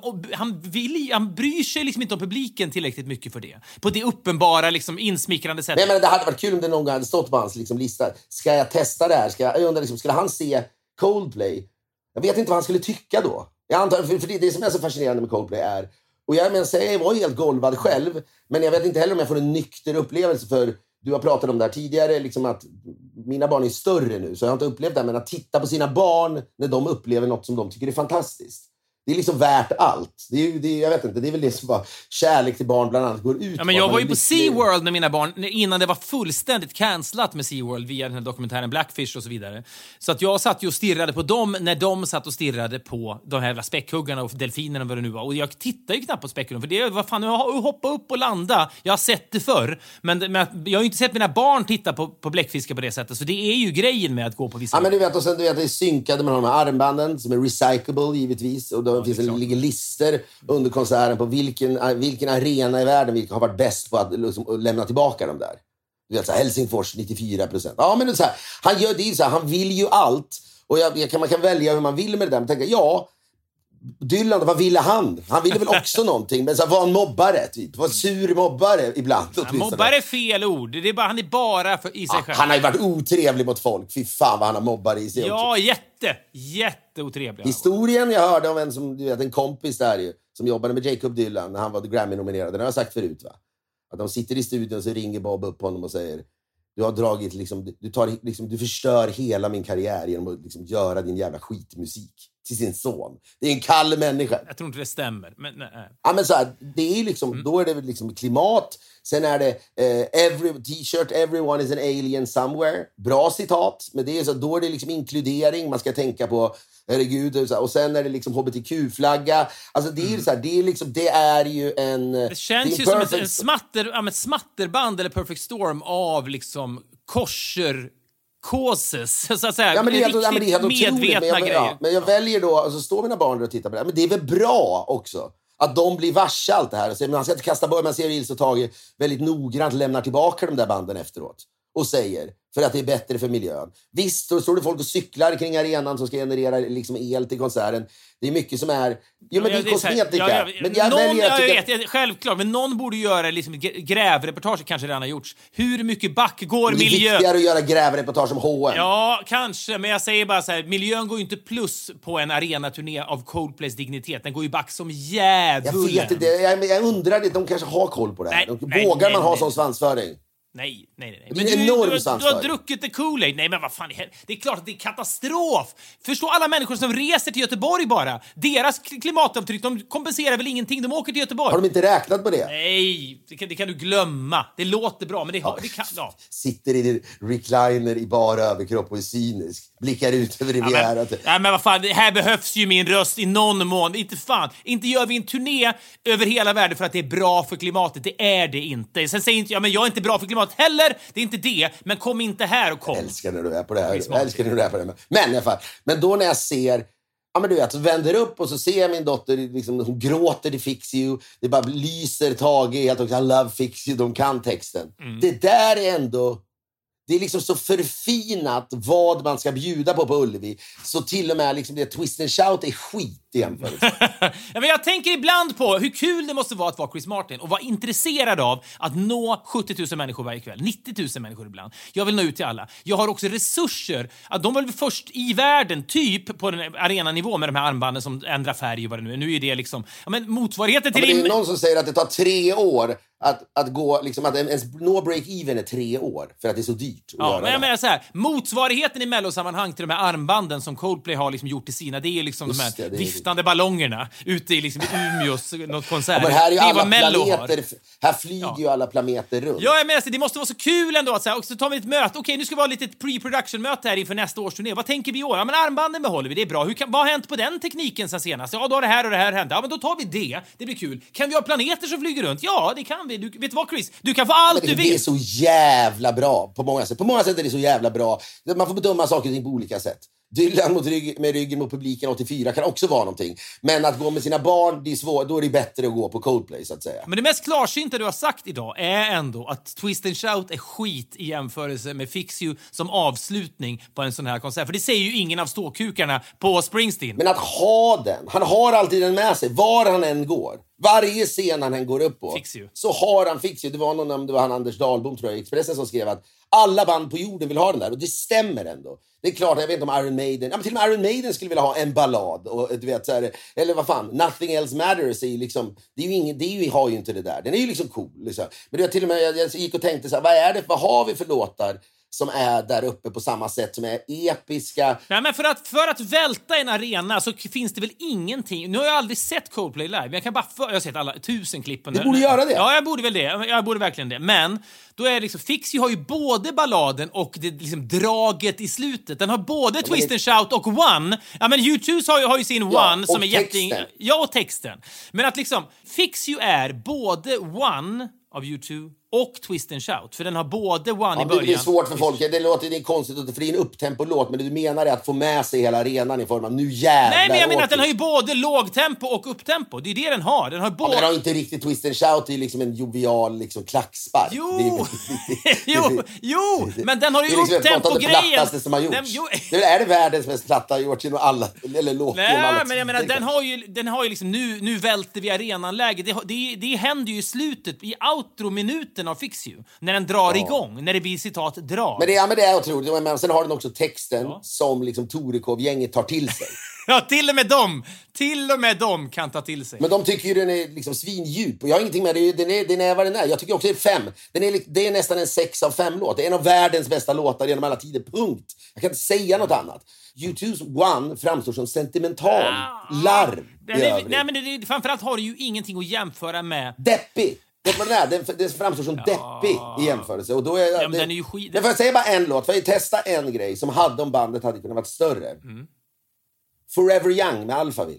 han bryr sig liksom inte om publiken tillräckligt mycket för det. På det uppenbara liksom insmickrande sättet. Nej, men det hade varit kul om det någon gång hade stått på hans liksom lista. Ska jag testa det här? Jag undrar liksom, skulle han se Coldplay? Jag vet inte vad han skulle tycka då. Jag antar, för det som är så fascinerande med Coldplay är, och jag var helt golvad själv, men jag vet inte heller om jag får en nykter upplevelse, för du har pratat om det här tidigare, liksom att mina barn är större nu, så jag har inte upplevt det, men att titta på sina barn när de upplever något som de tycker är fantastiskt. Det är liksom värt allt. Jag vet inte, det är väl det som var kärlek till barn bland annat går ut. Ja, men jag var ju på SeaWorld med mina barn innan det var fullständigt cancelat med SeaWorld via den här dokumentären Blackfish och så vidare. Så att jag satt ju och stirrade på dem när de satt och stirrade på de här jävla späckhuggarna och delfinerna och vad det nu var. Och jag tittar ju knappt på späckhuggarna, för det är vad fan, jag hoppa upp och landa. Jag har sett det förr, men jag har ju inte sett mina barn titta på bläckfiskar på det sättet. Så det är ju grejen med att gå på vissa. Ja, men du vet, och sen du vet, det är synkade med de här armbanden som är recyclable givetvis, och då ligger lister under konserten på vilken arena i världen vilka har varit bäst på att liksom lämna tillbaka dem där. Du vet, så här, Helsingfors 94%. Ja, men det är så här, han gör det så här, han vill ju allt, och man kan välja hur man vill med det där. Men tänka, Dylan, vad ville han? Han ville väl också någonting, men så här, var en mobbare typ. Var sur mobbare ibland. Mobbare är fel ord. Det är bara, han är bara i sig själv. Han har ju varit otrevlig mot folk. Fy fan vad han har mobbare i sig. Ja, jätteotrevlig. Historien jag hörde om en kompis där ju, som jobbade med Jacob Dylan när han var Grammy-nominerad. Den har jag sagt förut, va? Att de sitter i studion och så ringer Bob upp honom och säger: du har dragit liksom, du förstör hela min karriär genom att liksom göra din jävla skitmusik. till sin son. Det är en kall människa. Jag tror inte det stämmer. Men, nej. Ja, men så här, det är liksom, då är det liksom klimat. Sen är det t-shirt, everyone is an alien somewhere. Bra citat. Men det är så, då är det liksom inkludering. Man ska tänka på, herregud. Och sen är det liksom hbtq-flagga. Alltså det är så här, det är liksom, det är ju en... Det känns ju som ett smatterband eller perfect storm av liksom kosers, så att säga. Ja, men det är helt medvetna grejer. Men jag väljer då, alltså står mina barn och tittar på det här. Men det är väl bra också att de blir varse allt det här. Så man ska inte kasta bort, man ser Reels och Tage väldigt noggrant lämnar tillbaka de där banden efteråt och säger, för att det är bättre för miljön. Visst, då står det folk och cyklar kring arenan som ska generera liksom el till konserten. Det är mycket som är... Jo, men det är kosmetika. Men jag vet, självklart. Men någon borde göra liksom grävreportage, kanske redan har gjorts. Hur mycket back går miljön? Det är viktigare att göra grävreportage om H&M. Ja, kanske. Men jag säger bara så här, miljön går ju inte plus på en arenaturné av Coldplays dignitet. Den går ju back som djävulen. Jag vet inte, jag undrar det. De kanske har koll på det här. Vågar man ha sån svansföring? Nej. Men du har druckit the Kool-Aid. Nej, men vad fan. Det är klart att det är katastrof. Förstå alla människor som reser till Göteborg bara. Deras klimatavtryck, de kompenserar väl ingenting. De åker till Göteborg. Har de inte räknat på det? Nej, det kan du glömma. Det låter bra, men det kan... Ja. Sitter i recliner i bara överkropp och är cynisk. Blickar ut över Riviera. Ja, men vad fan, det här behövs ju min röst i någon mån. Inte gör vi en turné över hela världen för att det är bra för klimatet. Det är det inte. Sen säger inte jag, men jag är inte bra för klimatet heller. Det är inte det. Men kom inte här och kom. Jag älskar när du är på det här. Jag älskar när du är på det här. Men i alla fall. Men då när jag ser... Ja, men du vet, så vänder upp och så ser jag min dotter, liksom, hon gråter till Fix You. Det bara lyser Tage helt också. I love Fix You. De kan texten. Det där är ändå... Det är liksom så förfinat vad man ska bjuda på Ullevi. Så till och med liksom det Twist and Shout är skit i jämförelse. Ja, men jag tänker ibland på hur kul det måste vara att vara Chris Martin och vara intresserad av att nå 70 000 människor varje kväll. 90 000 människor ibland. Jag vill nå ut till alla. Jag har också resurser. Att de var först i världen typ på den arenanivå med de här armbanden som ändrar färg och vad det nu är. Nu är det liksom... Ja, men motsvarigheten till... Ja, men det är någon som säger att det tar 3 år att gå, liksom, att ens nå break-even är 3 år för att det är så dyrt att göra men jag menar så här, motsvarigheten i mellosammanhang till de här armbanden som Coldplay har liksom gjort till sina, det är liksom just de här viftande ballongerna ute i liksom Umeås något konsert. Ja, men här är ju det är alla Mello planeter, har. här flyger ju alla planeter runt. Ja, jag menar så det måste vara så kul ändå att så här, och så tar vi ett möte. Okej, nu ska vi ha lite pre-production-möte här inför nästa års turné. Vad tänker vi i år? Ja, men armbanden behåller vi, det är bra. Vad har hänt på den tekniken sen senast? Ja, då har det här och det här hänt. Ja, men då tar vi det. Det blir kul. Kan vi ha planeter som flyger runt? Ja, det kan vi. Vet du vad, Chris? Du kan få allt du vill. Det är så jävla bra på många sätt. På många sätt är det så jävla bra. Man får bedöma saker och ting på olika sätt. Dylan med ryggen mot publiken 84 kan också vara någonting. Men att gå med sina barn, det är svårt. Då är det bättre att gå på Coldplay, så att säga. Men det mest klarsynta du har sagt idag är ändå att Twist and Shout är skit i jämförelse med Fix You som avslutning på en sån här konsert. För det säger ju ingen av ståkukarna på Springsteen. Men att ha den. Han har alltid den med sig. Var han än går. Varje scen han går upp på. Fix You. Så har han Fix You. Det var han Anders Dahlbom, tror jag, i Expressen som skrev att alla band på jorden vill ha den där. Och det stämmer ändå. Det är klart, jag vet inte om Iron Maiden... Ja, men till och med Iron Maiden skulle vilja ha en ballad. Och, du vet, så här, eller vad fan, Nothing Else Matters är ju liksom... har ju inte det där. Den är ju liksom cool. Liksom. Men det var till och med, jag gick och tänkte så här, vad har vi för låtar som är där uppe på samma sätt, som är episka? Nej, men för att välta en arena så finns det väl ingenting. Nu har jag aldrig sett Coldplay live, men jag kan bara jag har sett alla 1000 klippen. Du borde göra det. Ja, jag borde väl det. Jag borde verkligen det. Men då är det liksom, Fix You har ju både balladen och det liksom draget i slutet. Den har både Twist and Shout och One. Ja, men U2 har ju sin One som är texten. Ja, och texten. Men att liksom Fix You är både One av U2 och Twist and Shout, för den har både One i början. Det är svårt för folk. Det är konstigt, för det är en upptempo-låt, men det du menar är att få med sig hela arenan i form av nu jävlar. Nej, men jag menar att den har ju både lågtempo och upptempo. Det är det den har. Den har både... Ja, den har inte riktigt Twist and Shout, det är liksom en jovial liksom klackspark. Jo, men den har ju upptempo-grejen. Det är liksom grejen. Det plattaste som har gjorts. Det är det världens mest platta gjort genom alla, eller låt genom alla. Nej, men jag menar, den har ju liksom, nu välter vi arenanläget. Det händer ju i slutet, i outro-minuten starten av Fix You. När den drar igång, när det blir citat drar. Men det är otroligt. Men sen har den också texten som liksom Torekov-gänget tar till sig. Ja, till och med dem kan ta till sig. Men de tycker ju den är liksom svindjup. Och jag har ingenting med det. Den är vad den är. Jag tycker också det är 5. Det är nästan en 6 av 5 låt. Det är en av världens bästa låtar genom alla tider. Punkt. Jag kan inte säga något annat. U2's One framstår som sentimental. Larv. Nej, men framförallt har du ju ingenting att jämföra med. Deppig. Det var den framstår som deppig i jämförelse. Och då är men den är ju skit. Men får jag säga bara en låt? Får jag testa en grej som om bandet hade kunnat vara större? Forever Young med Alphaville.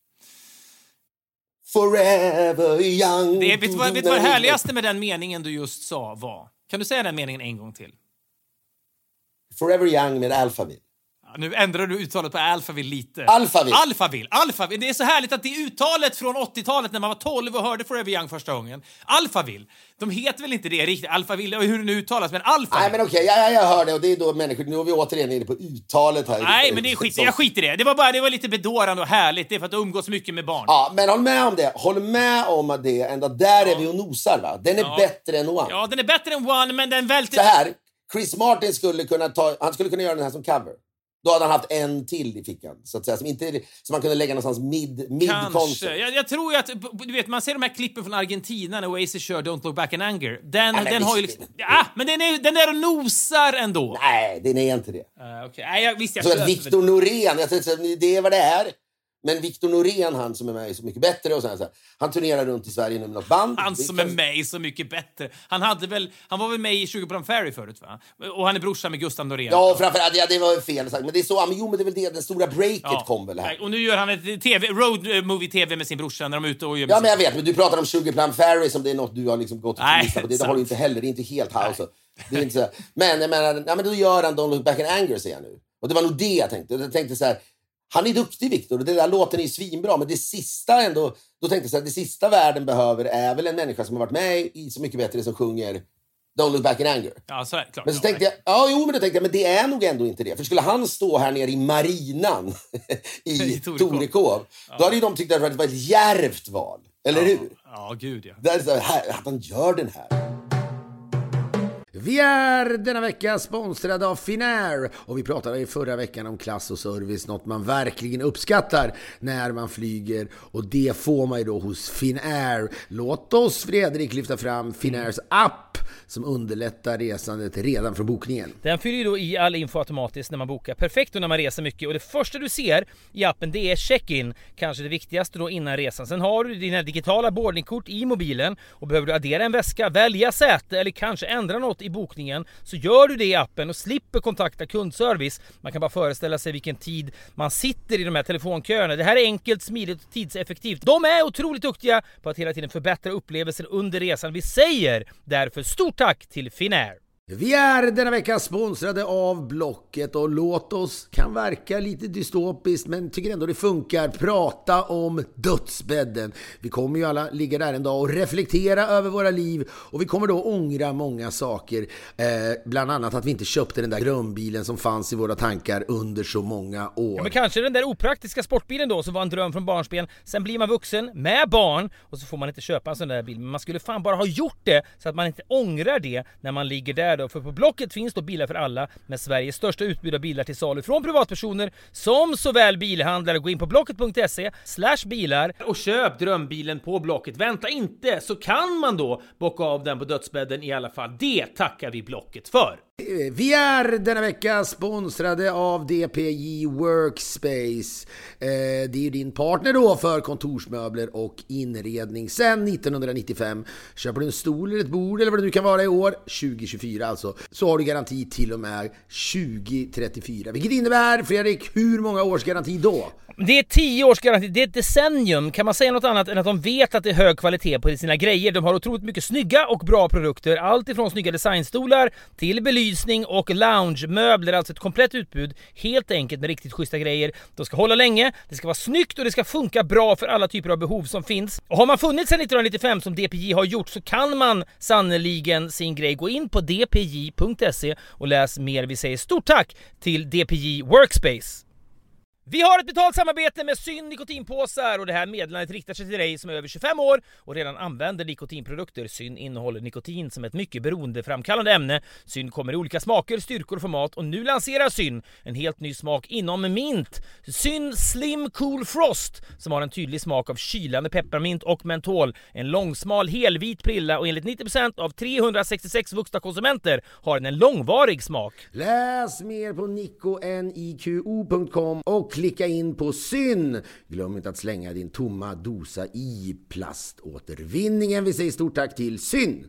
Forever Young. Vet du vad det härligaste med den meningen du just sa var? Kan du säga den meningen en gång till? Forever Young med Alphaville. Nu ändrar du uttalet på Alphaville lite. Alphaville. Det är så härligt att det är uttalet från 80-talet när man var 12 och hörde Forever Young första gången. Alphaville. De heter väl inte det riktigt. Alphaville, hur det nu uttalas, men Alphaville. Nej, men okej, jag hör det och det är då människor. Nu är vi återigen inne på uttalet här. Nej, men det är skit. Jag skiter i det. Det var lite bedårande och härligt. Det är för att du umgås mycket med barn. Ja, men håll med om det. Håll med om att det ända där är vi och nosar, va? Den är bättre än One. Ja, den är bättre än One, men den välter... Så här, Chris Martin skulle kunna göra den här som cover. Då hade han haft en till i fickan, så att säga, som man kunde lägga någonstans mid-concert. Jag tror ju att, du vet, man ser de här klippen från Argentina när Oasis kör Don't Look Back in Anger. Den har ju liksom... men den är och nosar ändå. Nej, den är inte det. Okay. Nej, jag så att Victor Norén, det är vad det är. Men Victor Norén, han som är med så mycket bättre och så här, han turnerar runt i Sverige nu med något band. Han som är med så mycket bättre. Han var väl med i Sugar Plum Fairy förut, va? Och han är brorsan med Gustav Norén. Ja, framförallt, det var fel sagt. Men det är så, men det är väl det, den stora breaket kom väl här. Och nu gör han ett road movie TV med sin brorsa när de är ute och gör musik. Ja, men jag vet, men du pratar om Sugar Plum Fairy som det är något du har liksom gått och missat på. Det har du inte heller, det är inte helt house. Det är inte så. Men då gör han Don't Look Back in Anger, säger jag nu. Och det var nog det jag tänkte. Jag tänkte så här, han är duktig, Victor, och den där låten är svinbra, men det sista ändå, då tänkte jag så här, det sista världen behöver är väl en människa som har varit med i Så mycket bättre som sjunger Don't Look Back in Anger. Ja, så är det klart. Men så tänkte jag, men det är nog ändå inte det. För skulle han stå här nere i marinan i Torekov, då hade ju de tyckt att det var ett djärvt val. Eller hur? Ja, gud ja. Det är så här, att han gör den här. Vi är denna vecka sponsrade av Finnair och vi pratade i förra veckan om klass och service, något man verkligen uppskattar när man flyger, och det får man ju då hos Finnair. Låt oss, Fredrik, lyfta fram Finnairs app som underlättar resandet redan från bokningen. Den fyller ju då i all info automatiskt när man bokar. Perfekt då när man reser mycket, och det första du ser i appen, det är check-in, kanske det viktigaste då innan resan. Sen har du dina digitala boardingkort i mobilen, och behöver du addera en väska, välja säte eller kanske ändra något i bokningen, så gör du det i appen och slipper kontakta kundservice. Man kan bara föreställa sig vilken tid man sitter i de här telefonköerna. Det här är enkelt, smidigt och tidseffektivt. De är otroligt duktiga på att hela tiden förbättra upplevelser under resan. Vi säger därför stort tack till Finnair. Vi är denna vecka sponsrade av Blocket, och låt oss, kan verka lite dystopiskt men tycker ändå det funkar, prata om dödsbädden. Vi kommer ju alla ligga där en dag och reflektera över våra liv, och vi kommer då ångra många saker, bland annat att vi inte köpte den där drömbilen som fanns i våra tankar under så många år. Ja, men kanske den där opraktiska sportbilen då som var en dröm från barnsben. Sen blir man vuxen med barn och så får man inte köpa en sån där bil, men man skulle fan bara ha gjort det så att man inte ångrar det när man ligger där. För på Blocket finns då bilar för alla med Sveriges största utbud av bilar till salu från privatpersoner som såväl bilhandlare. Gå in på blocket.se/bilar och köp drömbilen på Blocket. Vänta inte, så kan man då bocka av den på dödsbädden i alla fall. Det tackar vi Blocket för. Vi är denna vecka sponsrade av DPJ Workspace. Det är ju din partner då för kontorsmöbler och inredning sedan 1995. Köper du en stol eller ett bord eller vad det nu kan vara i år, 2024 alltså, så har du garanti till och med 2034. Vilket innebär, Fredrik, hur många års garanti då? Det är 10 års garanti, det är ett decennium. Kan man säga något annat än att de vet att det är hög kvalitet på sina grejer? De har otroligt mycket snygga och bra produkter. Allt ifrån snygga designstolar till belysning och loungemöbler. Alltså ett komplett utbud, helt enkelt med riktigt schyssta grejer. De ska hålla länge, det ska vara snyggt och det ska funka bra för alla typer av behov som finns. Och har man funnits sedan 1995 som DPJ har gjort, så kan man sannoliken sin grej. Gå in på dpj.se och läs mer. Vi säger stort tack till DPJ Workspace. Vi har ett betalt samarbete med Syn nikotinpåsar och det här meddelandet riktar sig till dig som är över 25 år och redan använder nikotinprodukter. Syn innehåller nikotin som ett mycket beroendeframkallande ämne. Syn kommer i olika smaker, styrkor och format och nu lanserar Syn en helt ny smak inom mint. Syn Slim Cool Frost som har en tydlig smak av kylande pepparmint och mentol. En långsmal helvit prilla och enligt 90% av 366 vuxna konsumenter har den en långvarig smak. Läs mer på nico.com och klicka in på Syn. Glöm inte att slänga din tomma dosa i plaståtervinningen. Vi säger stort tack till Syn.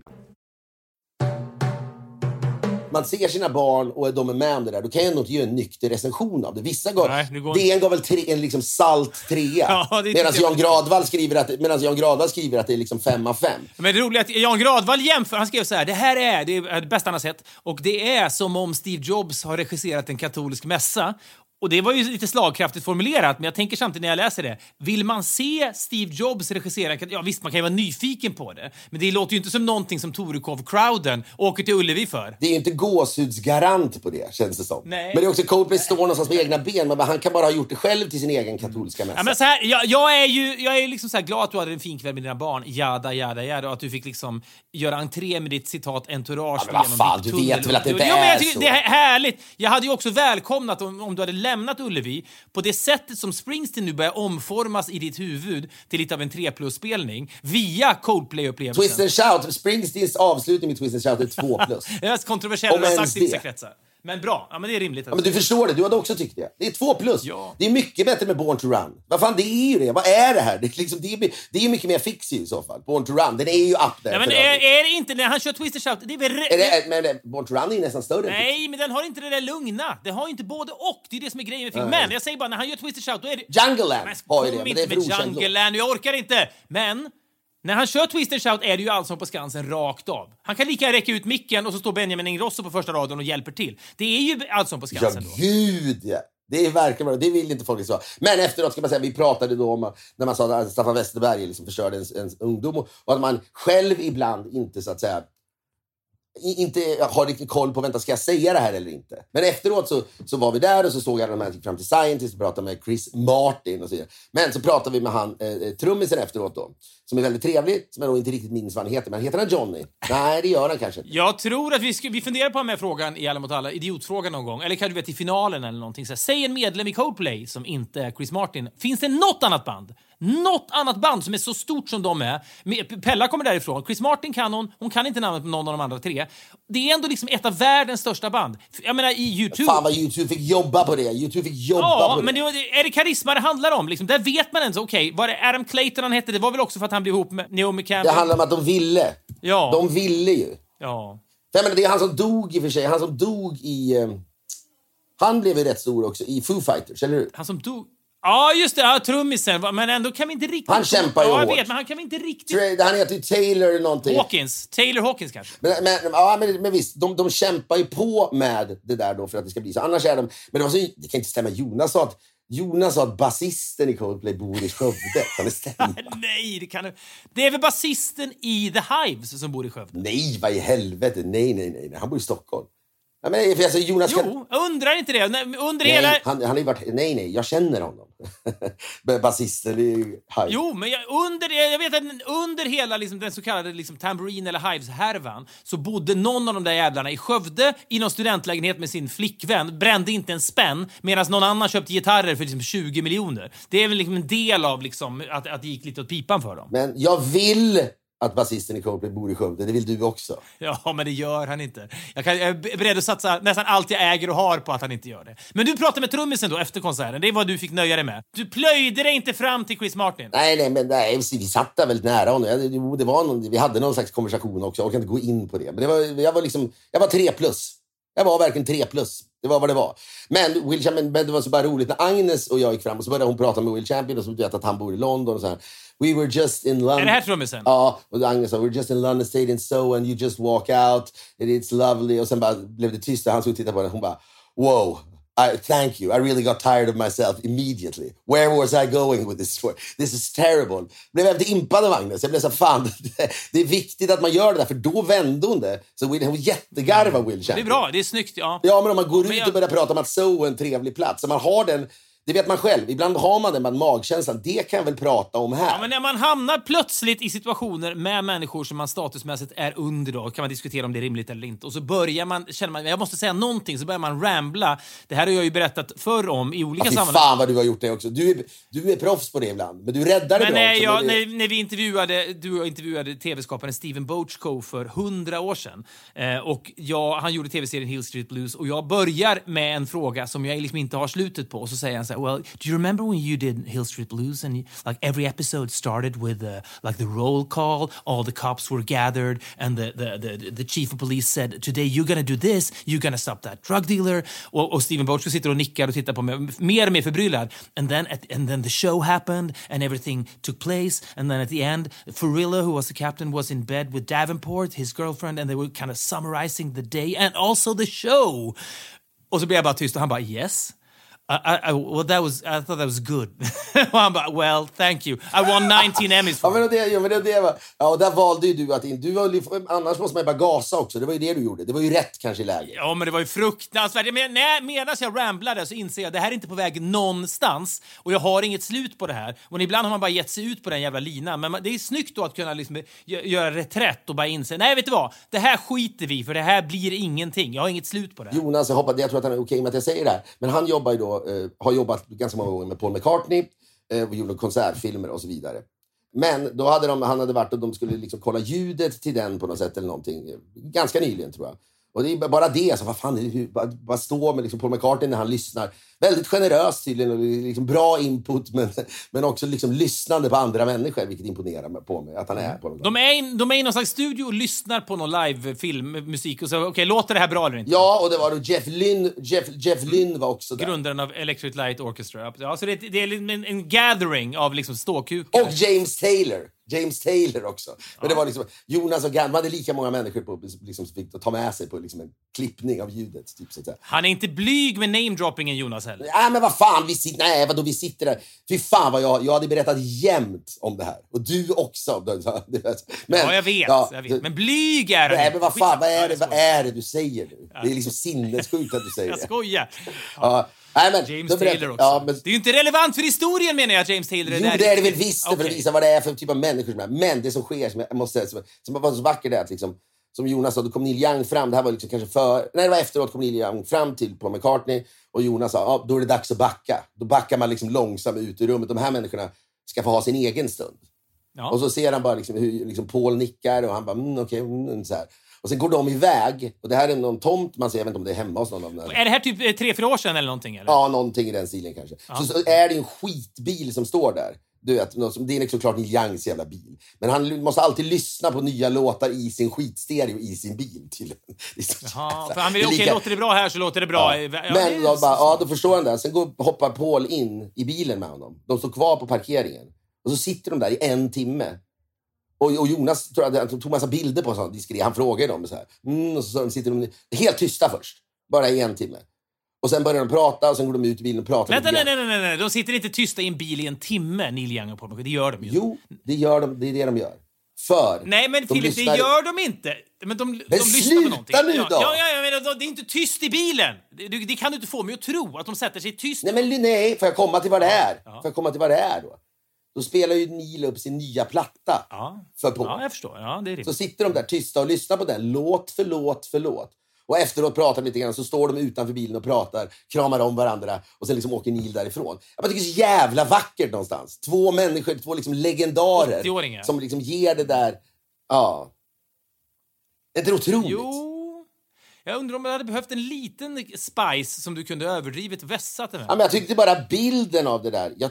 Man ser sina barn och de är med om det där. Då kan jag nog inte göra en nykter recension av det. Vissa gav, DN gav väl en liksom salt 3. Ja, medan Jan Gradvall skriver att det är liksom 5 av 5. Men det roliga är att Jan Gradvall jämför. Han skrev så här: det är det bästa han har sett. Och det är som om Steve Jobs har regisserat en katolsk mässa. Och det var ju lite slagkraftigt formulerat, men jag tänker samtidigt när jag läser det. Vill man se Steve Jobs regissera? Ja visst, man kan ju vara nyfiken på det. Men det låter ju inte som någonting som Torekov-crowden åker till Ullevi för. Det är ju inte gåshudsgarant på det, känns det som. Nej. Men det är också Coldplay står någonstans med egna ben. Men han kan bara ha gjort det själv till sin egen katolska mässa. Ja, men så här, jag är liksom så här glad att du hade en fin kväll med dina barn. Jada. Och att du fick liksom göra entré med ditt citat entourage. Ja, men vad fan, du vet väl att det inte är så. Det är härligt. Jag hade ju också välkomnat om du hade lämnat Ullevi på det sättet som Springsteen nu börjar omformas i ditt huvud till lite av en 3+-spelning via Coldplay-upplevelsen. Twist and Shout, Springsteens avslutning med Twist and Shout är 2+. Det är kontroversiellt, jag har sagt i vissa kretsar. Men bra, ja, men det är rimligt. Ja, men du förstår det, du hade också tyckt det. Det är 2+. Ja. Det är mycket bättre med Born to Run. Vad fan, det är ju det. Vad är det här? Det är, liksom, det är mycket mer fix i så fall. Born to Run, den är ju up där. Ja, men är det inte när han kör Twist and Shout? Det är väl men Born to Run är nästan större. Nej, men den har inte det där lugna. Det har inte både och. Det är det som är grejen med film. Men jag säger bara, när han gör Twist and Shout, då är det... Jungle Land har ju det, men det är för Jungle Land, jag orkar inte. Men... när han kör Twist and Shout är det ju Allsång på Skansen rakt av. Han kan lika räcka ut micken och så står Benjamin Ingrosso på första raden och hjälper till. Det är ju Allsång på Skansen då. Gud, ja. Det är verkligen bra. Det vill inte folk så. Men efteråt ska man säga, vi pratade då om när man sa att Staffan Westerberg liksom förstörde ens ungdom och att man själv ibland inte så att säga inte har riktigt koll på, vänta, ska jag säga det här eller inte? Men efteråt så var vi där och så såg jag de här fram till Scientist och pratade med Chris Martin och så vidare. Men så pratade vi med han trummisen efteråt då, som är väldigt trevlig, som jag nog inte riktigt minns vad han heter. Men heter han Johnny? Nej, det gör han kanske inte. Jag tror att vi funderar på den här frågan i Alla mot alla, idiotfrågan någon gång. Eller kan du veta i finalen eller någonting. Så här, säg en medlem i Coldplay som inte är Chris Martin. Finns det något annat band? Något annat band som är så stort som de är. Pella kommer därifrån. Chris Martin kan hon kan inte namnet på någon av de andra 3. Det är ändå liksom ett av världens största band. Jag menar i YouTube. Fan vad YouTube fick jobba på det. YouTube fick jobba på det. Men är det karisma det handlar om? Liksom, där vet man ens, okej, var det Adam Clayton han hette? Det var väl också för att han blev ihop med Naomi Campbell. Det handlar om att de ville. Ja. De ville ju. Ja. Jag menar, det är han som dog i och för sig. Han som dog i... han blev ju rätt stor också i Foo Fighters, eller hur? Han som dog... Ja, just det. Ja, trummisen. Men ändå kan vi inte riktigt... Han kämpar ju hårt. Ja, jag vet, men han kan vi inte riktigt... Han heter ju Taylor någonting. Taylor Hawkins kanske. Men visst, de kämpar ju på med det där då för att det ska bli så. Annars är de... Men det var så... Det kan inte stämma. Jonas sa att basisten i Coldplay bor i Skövde. Kan det stämma? Nej, det kan... Det är väl basisten i The Hives som bor i Skövde? Nej, vad i helvete. Nej. Han bor i Stockholm. Ja, men alltså, Jonas jag undrar inte det. Under nej, hela... han har ju varit... Nej, jag känner honom. Basisten i Hives. Jo, men jag vet att under hela liksom, den så kallade liksom, Tambourine eller Hives-härvan så bodde någon av de där jävlarna i Skövde i någon studentlägenhet med sin flickvän, brände inte en spänn, medan någon annan köpte gitarrer för liksom 20 miljoner. Det är väl liksom en del av liksom, att det gick lite åt pipan för dem. Men jag vill... att basisten i Coldplay bor i Skövde. Det vill du också. Ja, men det gör han inte. Jag är beredd att satsa nästan allt jag äger och har på att han inte gör det. Men du pratade med trummisen då efter konserten. Det är vad du fick nöja dig med. Du plöjde dig inte fram till Chris Martin. Nej, vi satt där väldigt nära honom. Det var vi hade någon slags konversation också. Jag orkade inte gå in på det. Men jag var 3+. Jag var verkligen 3+. Det var vad det var. Men det var så bara roligt när Agnes och jag gick fram och så började hon prata med Will Champion och så vet att han bor i London och så här. We were just in London. Är det här trummisen? Ja, och Agnes sa, we're just in London, stayed in Soho and you just walk out and it's lovely. Och sen bara blev det tyst och han såg och tittade på det. Hon bara, wow, thank you. I really got tired of myself immediately. Where was I going with this story? This is terrible. Blev jag inte impad av Agnes. Jag blev så fan, det är viktigt att man gör det där, för då vände hon det. Så hon jättegarva Will Champion. Det är bra, det är snyggt, ja. Ja, men om man går ut och börjar prata om att Soho är en trevlig plats. Så man har den... Det vet man själv. Ibland har man den magkänslan. Det kan jag väl prata om här. Ja, men när man hamnar plötsligt i situationer med människor som man statusmässigt är under då, kan man diskutera om det är rimligt eller inte. Och så börjar man, känner man, jag måste säga någonting, så börjar man rambla. Det här har jag ju berättat förr om i olika sammanhang. Fan vad du har gjort det också. Du är proffs på det ibland. Men du räddar det bra också. När vi intervjuade tv-skaparen Steven Bochco för 100 år sedan. Och han gjorde tv-serien Hill Street Blues. Och jag börjar med en fråga som jag liksom inte har slutet på. Och så säger han så här, well, do you remember when you did Hill Street Blues and like every episode started with like the roll call, all the cops were gathered and the chief of police said, today you're gonna do this, you're gonna stop that drug dealer. Och Steven Bochco sitter och nickar och tittar på mig mer och mer förbryllad. And then the show happened and everything took place, and then at the end Farillah, who was the captain, was in bed with Davenport, his girlfriend, and they were kind of summarizing the day and also the show. Och så blev jag bara tyst och han bara yes. I thought that was good. Och han bara, well, thank you. I won 19 Emmys for och där valde ju du att annars måste man ju bara gasa också. Det var ju det du gjorde. Det var ju rätt kanske i läget. Ja, men det var ju fruktansvärt. Men medan jag ramblade så inser jag att det här är inte på väg någonstans. Och jag har inget slut på det här. Och ibland har man bara gett sig ut på den jävla linan. Men det är snyggt då att kunna liksom göra reträtt och bara inse, nej, vet du vad? Det här skiter vi, för det här blir ingenting. Jag har inget slut på det här. Jonas, jag tror att han är okej med att jag säger det här. Men han jobbar ju då, har jobbat ganska många gånger med Paul McCartney. Och gjorde konsertfilmer och så vidare. Men då hade han hade varit och de skulle liksom kolla ljudet till den på något sätt eller någonting. Ganska nyligen tror jag. Och det är bara det, så vad fan, bara stå med liksom Paul McCartney när han lyssnar. Väldigt generöst tydligen, och liksom bra input, men också liksom lyssnande på andra människor, vilket imponerar på mig att han är på något. De är i någon slags studio och lyssnar på någon live-film, musik och så, okej, låter det här bra eller inte? Ja, och det var då Jeff Lynne var också där. Grundaren av Electric Light Orchestra. Ja, så det är en gathering av liksom ståkukar. Och James Taylor också. Men det var liksom Jonas och Gant, man hade lika många människor på liksom fick ta med sig på liksom en klippning av ljudet typ så att säga. Han är inte blyg med namedroppingen, Jonas heller. Nej, men vad fan, vi sitter där. Fy fan vad jag hade berättat jämt om det här. Och du också. Men, ja, jag vet. Men blyg är det. Nej, men vad fan, vad är det du säger nu? Ja. Det är liksom sinnessjukt att du säger det. Jag skojar. Ja. Nej, men, James Taylor också. Ja, men, det är ju inte relevant för historien, menar jag, att James Taylor är där. Det är det väl visst, för att visa vad det är för typ av människor som är. Men det som sker, som jag måste säga, som var så vackert är att liksom, som Jonas sa, då kom Neil Young fram. Det här var liksom kanske det var efteråt kom Neil Young fram till Paul McCartney. Och Jonas sa, då är det dags att backa. Då backar man liksom långsamt ut ur rummet. De här människorna ska få ha sin egen stund. Ja. Och så ser han bara liksom hur liksom Paul nickar och han bara, okej, så här. Och sen går de iväg. Och det här är någon tomt, man ser, jag vet inte om det är hemma hos någon av dem. Är det här typ 3-4 år sedan eller någonting? Eller? Ja, någonting i den stilen kanske. Ja. Så är det en skitbil som står där. Du vet, det är såklart en Youngs jävla bil. Men han måste alltid lyssna på nya låtar i sin skitstereo i sin bil till. Jaha, för han vill, okej, låter det bra här så låter det bra. Ja. Men då förstår han det. Sen hoppar Paul in i bilen med honom. De står kvar på parkeringen. Och så sitter de där i 1 timme. Och Jonas tror att han tog massa bilder på sånt diskret. Han frågade dem så här. Och så sitter de helt tysta först. Bara i 1 timme. Och sen börjar de prata och sen går de ut i bilen och pratar. Nej. De sitter inte tysta i en bil i 1 timme, Neil Young och Paul McCartney. Det gör de ju. Jo, det gör de. Det är det de gör. För nej, men Filip, det gör de inte. Men de lyssnar på någonting. Nu då. Ja, men det är inte tyst i bilen. Det kan du inte få mig att tro att de sätter sig tyst. Nej, får jag komma till vad det är? Får jag komma till vad det är då? Då spelar ju Neil upp sin nya platta för Paul. Ja, jag förstår. Ja, det är så sitter de där tysta och lyssnar på den. Låt för låt. Och efteråt pratar de lite grann, så står de utanför bilen och pratar, kramar om varandra och sen liksom åker Neil därifrån. Jag tycker det är så jävla vackert någonstans. 2 människor, 2 liksom legendarer 80-åringar. Som liksom ger det där. Ja. Är det otroligt? Jo. Jag undrar om jag hade behövt en liten spice som du kunde överdrivet vässat den här. Ja, men jag tyckte bara bilden av det där.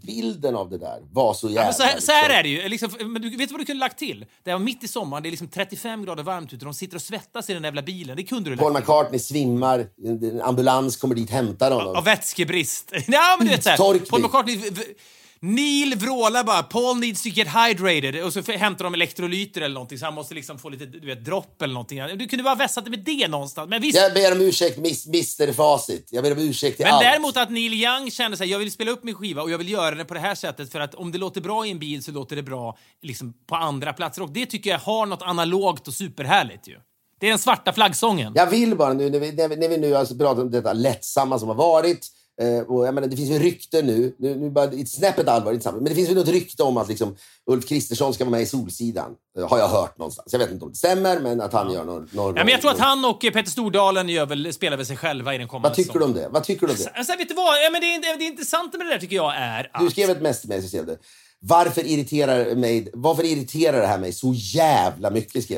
Var så jävla... Ja, men så här är det ju. Liksom, men du vet vad du kunde lagt till? Det var mitt i sommaren, det är liksom 35 grader varmt ute. De sitter och svettas i den jävla bilen. Det kunde du Paul McCartney svimmar. En ambulans kommer dit, hämtar honom. Av vätskebrist. Ja, men du vet så här. Paul McCartney... Neil vrålar bara, Paul needs to get hydrated, och så hämtar de elektrolyter eller någonting, så han måste liksom få lite, du vet, dropp eller någonting. Du kunde bara vässa det med det någonstans. Men visst... Jag ber om ursäkt, Mr. Facit. Jag ber om ursäkt till men allt. Däremot att Neil Young kände sig, jag vill spela upp min skiva och jag vill göra det på det här sättet, för att om det låter bra i en bil så låter det bra liksom på andra platser. Och det tycker jag har något analogt och superhärligt ju. Det är den svarta flaggsången. Jag vill bara nu, när vi nu har pratat om detta lättsamma som har varit, Och jag menar, det finns ju rykte nu bara ett snäppet allvarligt men det finns ju något rykte om att liksom Ulf Kristersson ska vara med i Solsidan. Har jag hört någonstans. Jag vet inte om det stämmer, men att han gör någon ja, men jag tror att han och Petter Stordalen spelar väl sig själva i den kommande. Vad tycker du om det? Alltså, vet du vad? Ja, men det är intressant med det där tycker jag är att... Du skrev ett mest med sig, det. Varför irriterar det här mig så jävla mycket?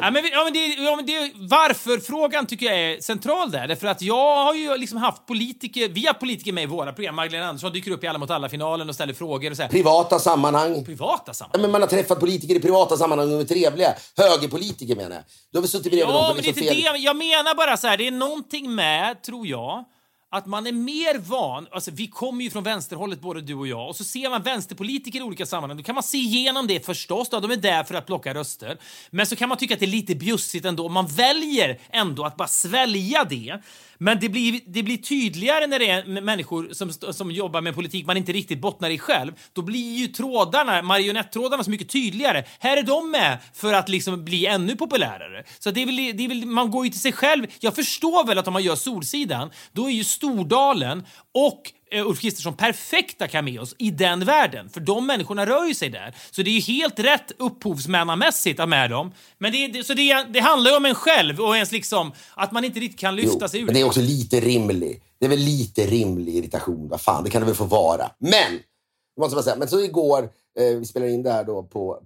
Varför frågan tycker jag är central där. Därför att jag har ju liksom haft vi har politiker med i våra program. Magdalena Andersson dyker upp i Alla mot alla-finalen och ställer frågor och så här. Privata sammanhang. Ja, men man har träffat politiker i privata sammanhang och är trevliga. Högerpolitiker menar jag. Du har väl suttit bredvid dem på liksom fel... Jag menar bara så här, det är någonting med, tror jag, att man är mer van, alltså vi kommer ju från vänsterhållet både du och jag, och så ser man vänsterpolitiker i olika sammanhang, då kan man se igenom det förstås, då de är där för att plocka röster, men så kan man tycka att det är lite bjussigt ändå, man väljer ändå att bara svälja det. Men det blir tydligare när det är människor som jobbar med politik man inte riktigt bottnar i själv. Då blir ju marionettrådarna så mycket tydligare. Här är de med för att liksom bli ännu populärare. Så det är väl, man går ju till sig själv. Jag förstår väl att om man gör Solsidan, då är ju Stordalen och Ulf Kristersson perfekta cameos i den världen. För de människorna rör ju sig där. Så det är ju helt rätt upphovsmannamässigt att med dem. Men det handlar ju om en själv och ens liksom att man inte riktigt kan lyfta sig ur. Men det är också lite rimlig. Det är väl lite rimlig irritation. Vad fan, det kan det väl få vara. Men, måste man säga, men så igår, vi spelar in det här då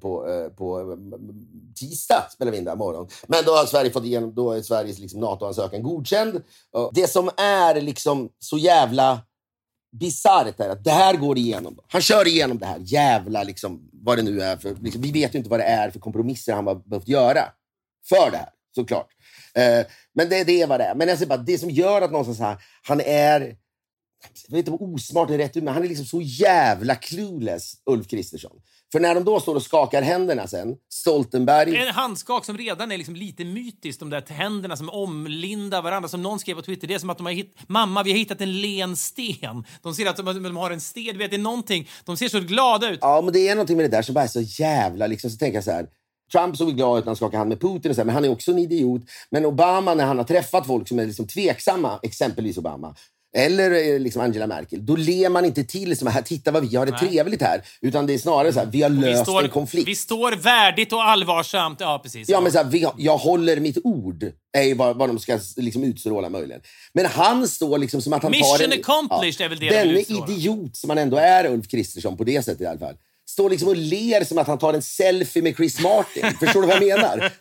på tisdag spelar vi in det här morgon. Men då har Sverige fått igenom, då är Sveriges liksom NATO-ansökan godkänd. Och det som är liksom så jävla bizarrt är att det här går igenom. Han kör igenom det här jävla liksom, vad det nu är för, liksom, vi vet ju inte vad det är för kompromisser han har behövt göra för det här, såklart. Men det är vad det är. Men jag säger bara, det som gör att någonstans här, han är, jag vet inte om osmart är rätt, men han är liksom så jävla clueless, Ulf Kristersson. För när de då står och skakar händerna sen, Stoltenberg... En handskak som redan är liksom lite mytiskt, de där händerna som omlindar varandra, som någon skrev på Twitter. Det är som att de har mamma, vi har hittat en len sten. De ser att de har en sten, vet, det är någonting. De ser så glada ut. Ja, men det är någonting med det där som bara är så jävla, liksom, så tänker jag så här... Trump såg glad ut när han skakade hand med Putin och så här, men han är också en idiot. Men Obama, när han har träffat folk som är liksom tveksamma, exempelvis Obama... Eller liksom Angela Merkel, då ler man inte till som här, titta vad vi har det trevligt här, utan det är snarare så här, vi har löst en konflikt. Vi står värdigt och allvarsamt, ja precis. Ja, men så här, jag håller mitt ord, är vad de ska liksom utstråla möjligen. Men han står liksom som att han Mission tar en... accomplished är väl det denne idiot som man ändå är, Ulf Kristersson, på det sättet i alla fall. Står liksom och ler som att han tar en selfie med Chris Martin. Förstår du vad jag menar?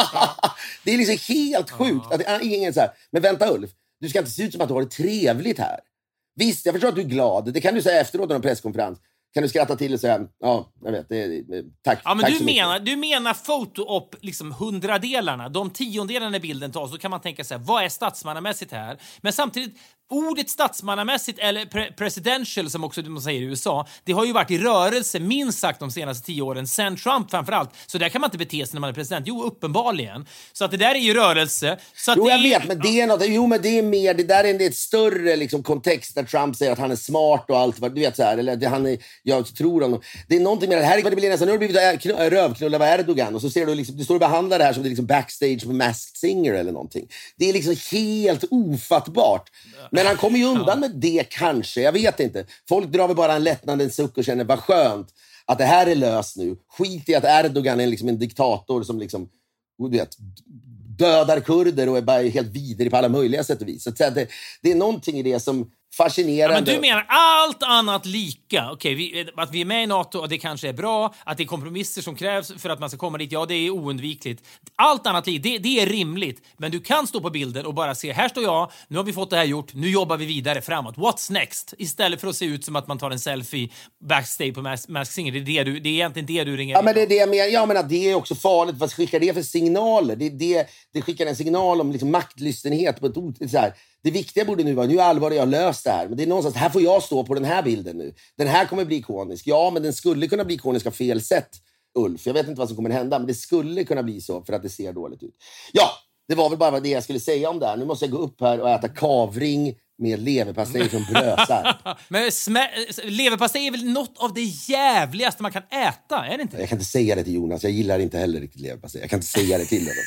Det är liksom helt sjukt. Att ingen så här, men vänta Ulf, du ska inte se ut som att du har det trevligt här. Visst, jag förstår att du är glad. Det kan du säga efteråt av en presskonferens. Kan du skratta till och säga, ja, jag vet, tack. Ja, men tack så mycket. Du menar foto-op liksom 100-delarna, de 10-delarna i bilden tas, så kan man tänka sig, vad är statsmannamässigt här? Men samtidigt, ordet statsmannamässigt eller presidential som också man säger i USA, det har ju varit i rörelse minst sagt de senaste 10 åren, sen Trump framförallt. Så där kan man inte bete sig när man är president. Jo, uppenbarligen. Så att det där är ju rörelse. Så att jag vet, men det är något, men det är mer, det där är ett större liksom kontext där Trump säger att han är smart och allt, du vet så här, eller han är, jag tror honom. Det är någonting med det här, det blir nästan, nu har det blivit rövknulla av Erdogan och så ser du liksom, du står och behandlar det här som det är liksom backstage med Masked Singer eller någonting. Det är liksom helt ofattbart. Men han kommer ju undan med det kanske, jag vet inte. Folk drar väl bara en lättnadens suck och känner, vad skönt att det här är löst nu. Skit i att Erdogan är liksom en diktator som liksom, du vet, dödar kurder och är bara helt vidrig på alla möjliga sätt och vis. Så det är någonting i det som fascinerande. Ja, men du menar allt annat lika. Okej, att vi är med i NATO och det kanske är bra, att det är kompromisser som krävs för att man ska komma dit, ja det är oundvikligt. Allt annat det är rimligt, men du kan stå på bilden och bara se, här står jag, nu har vi fått det här gjort, nu jobbar vi vidare framåt. What's next? Istället för att se ut som att man tar en selfie backstage på Masked Singer. Det är egentligen det du ringer. Ja, men det är det jag menar. Ja, men att det är också farligt. Vad skickar det för signaler? Det skickar en signal om liksom maktlystenhet på ett ord. Så här. Det viktiga borde nu vara, nu allvarligt jag löst det här. Men det är någonstans, här får jag stå på den här bilden nu. Den här kommer bli ikonisk. Ja, men den skulle kunna bli ikonisk av fel sätt, Ulf. Jag vet inte vad som kommer hända, men det skulle kunna bli så för att det ser dåligt ut. Ja, det var väl bara det jag skulle säga om det här. Nu måste jag gå upp här och äta kavring med leverpastej från Brösarp. Men leverpastej är väl något av det jävligaste man kan äta, är det inte? Jag kan inte säga det till Jonas. Jag gillar inte heller riktigt leverpastej. Jag kan inte säga det till honom.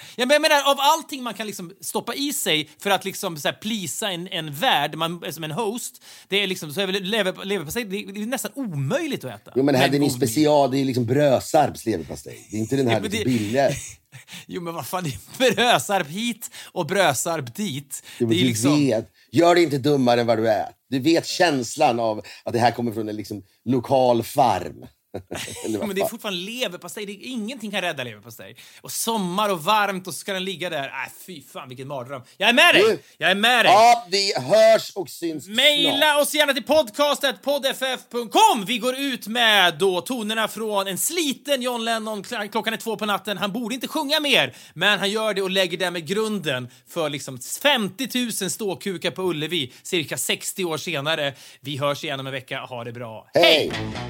Ja, men jag menar, av allting man kan liksom stoppa i sig för att liksom så här plisa en värld, som en host, det är liksom, så är väl leverpastej, det är nästan omöjligt att äta. Jo, men här är det special, det är liksom brödsarps leverpastej. Det är inte den här lite billiga. Jo, men vad fan, det är brödsarp hit och brödsarp dit. Jo, det är liksom... Gör det inte dummare än vad du är. Du vet känslan av att det här kommer från en liksom lokal farm. Men det är fortfarande leverpastej. Ingenting kan rädda leverpastej. Och sommar och varmt och så ska den ligga där. Fy fan, vilken mardröm. Jag är med dig! Ja, vi hörs och syns snart. Maila oss gärna till podcast@poddff.com. Vi går ut med då tonerna från en sliten John Lennon. Klockan är 2 på natten. Han borde inte sjunga mer, men han gör det och lägger där med grunden för liksom 50 000 ståkukar på Ullevi cirka 60 år senare. Vi hörs igen om en vecka. Ha det bra. Hej!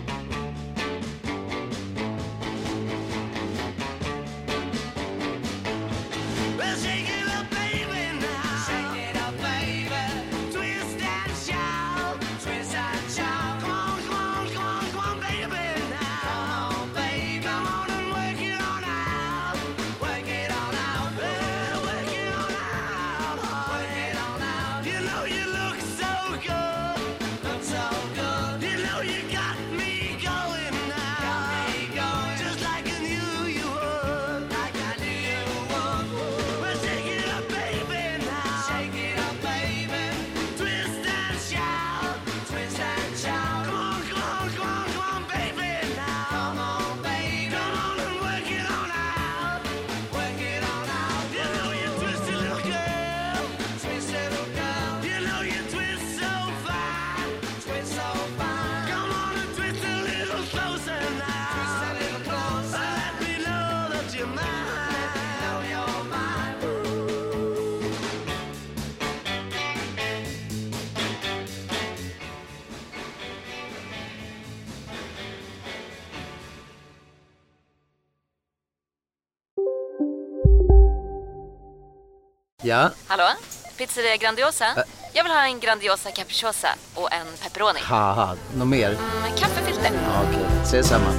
Ja? Hallå? Pizzeria Grandiosa? Jag vill ha en Grandiosa capriciosa och en pepperoni. Haha, något mer? Kaffefilter. Ja, okej, ses samma.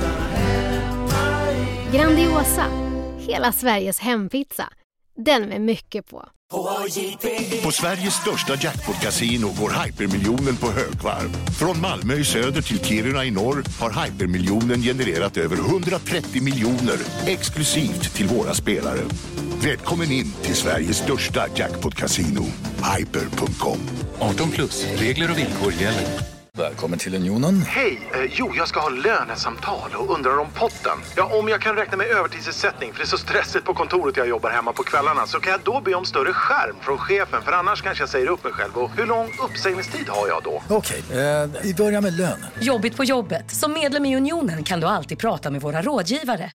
Grandiosa, hela Sveriges hempizza. Den med mycket på. På Sveriges största jackpot-casino går hypermiljonen på högvarv. Från Malmö i söder till Kiruna i norr har hypermiljonen genererat över 130 miljoner exklusivt till våra spelare. Välkommen in till Sveriges största jackpot-casino, hyper.com. 18+, regler och villkor gäller. Välkommen till Unionen. Hej, jag ska ha lönesamtal och undrar om potten. Ja, om jag kan räkna med övertidsersättning för det är så stressigt på kontoret jag jobbar hemma på kvällarna, så kan jag då be om större skärm från chefen, för annars kanske jag säger upp mig själv. Och hur lång uppsägningstid har jag då? Okej, vi börjar med lön. Jobbigt på jobbet. Som medlem i Unionen kan du alltid prata med våra rådgivare.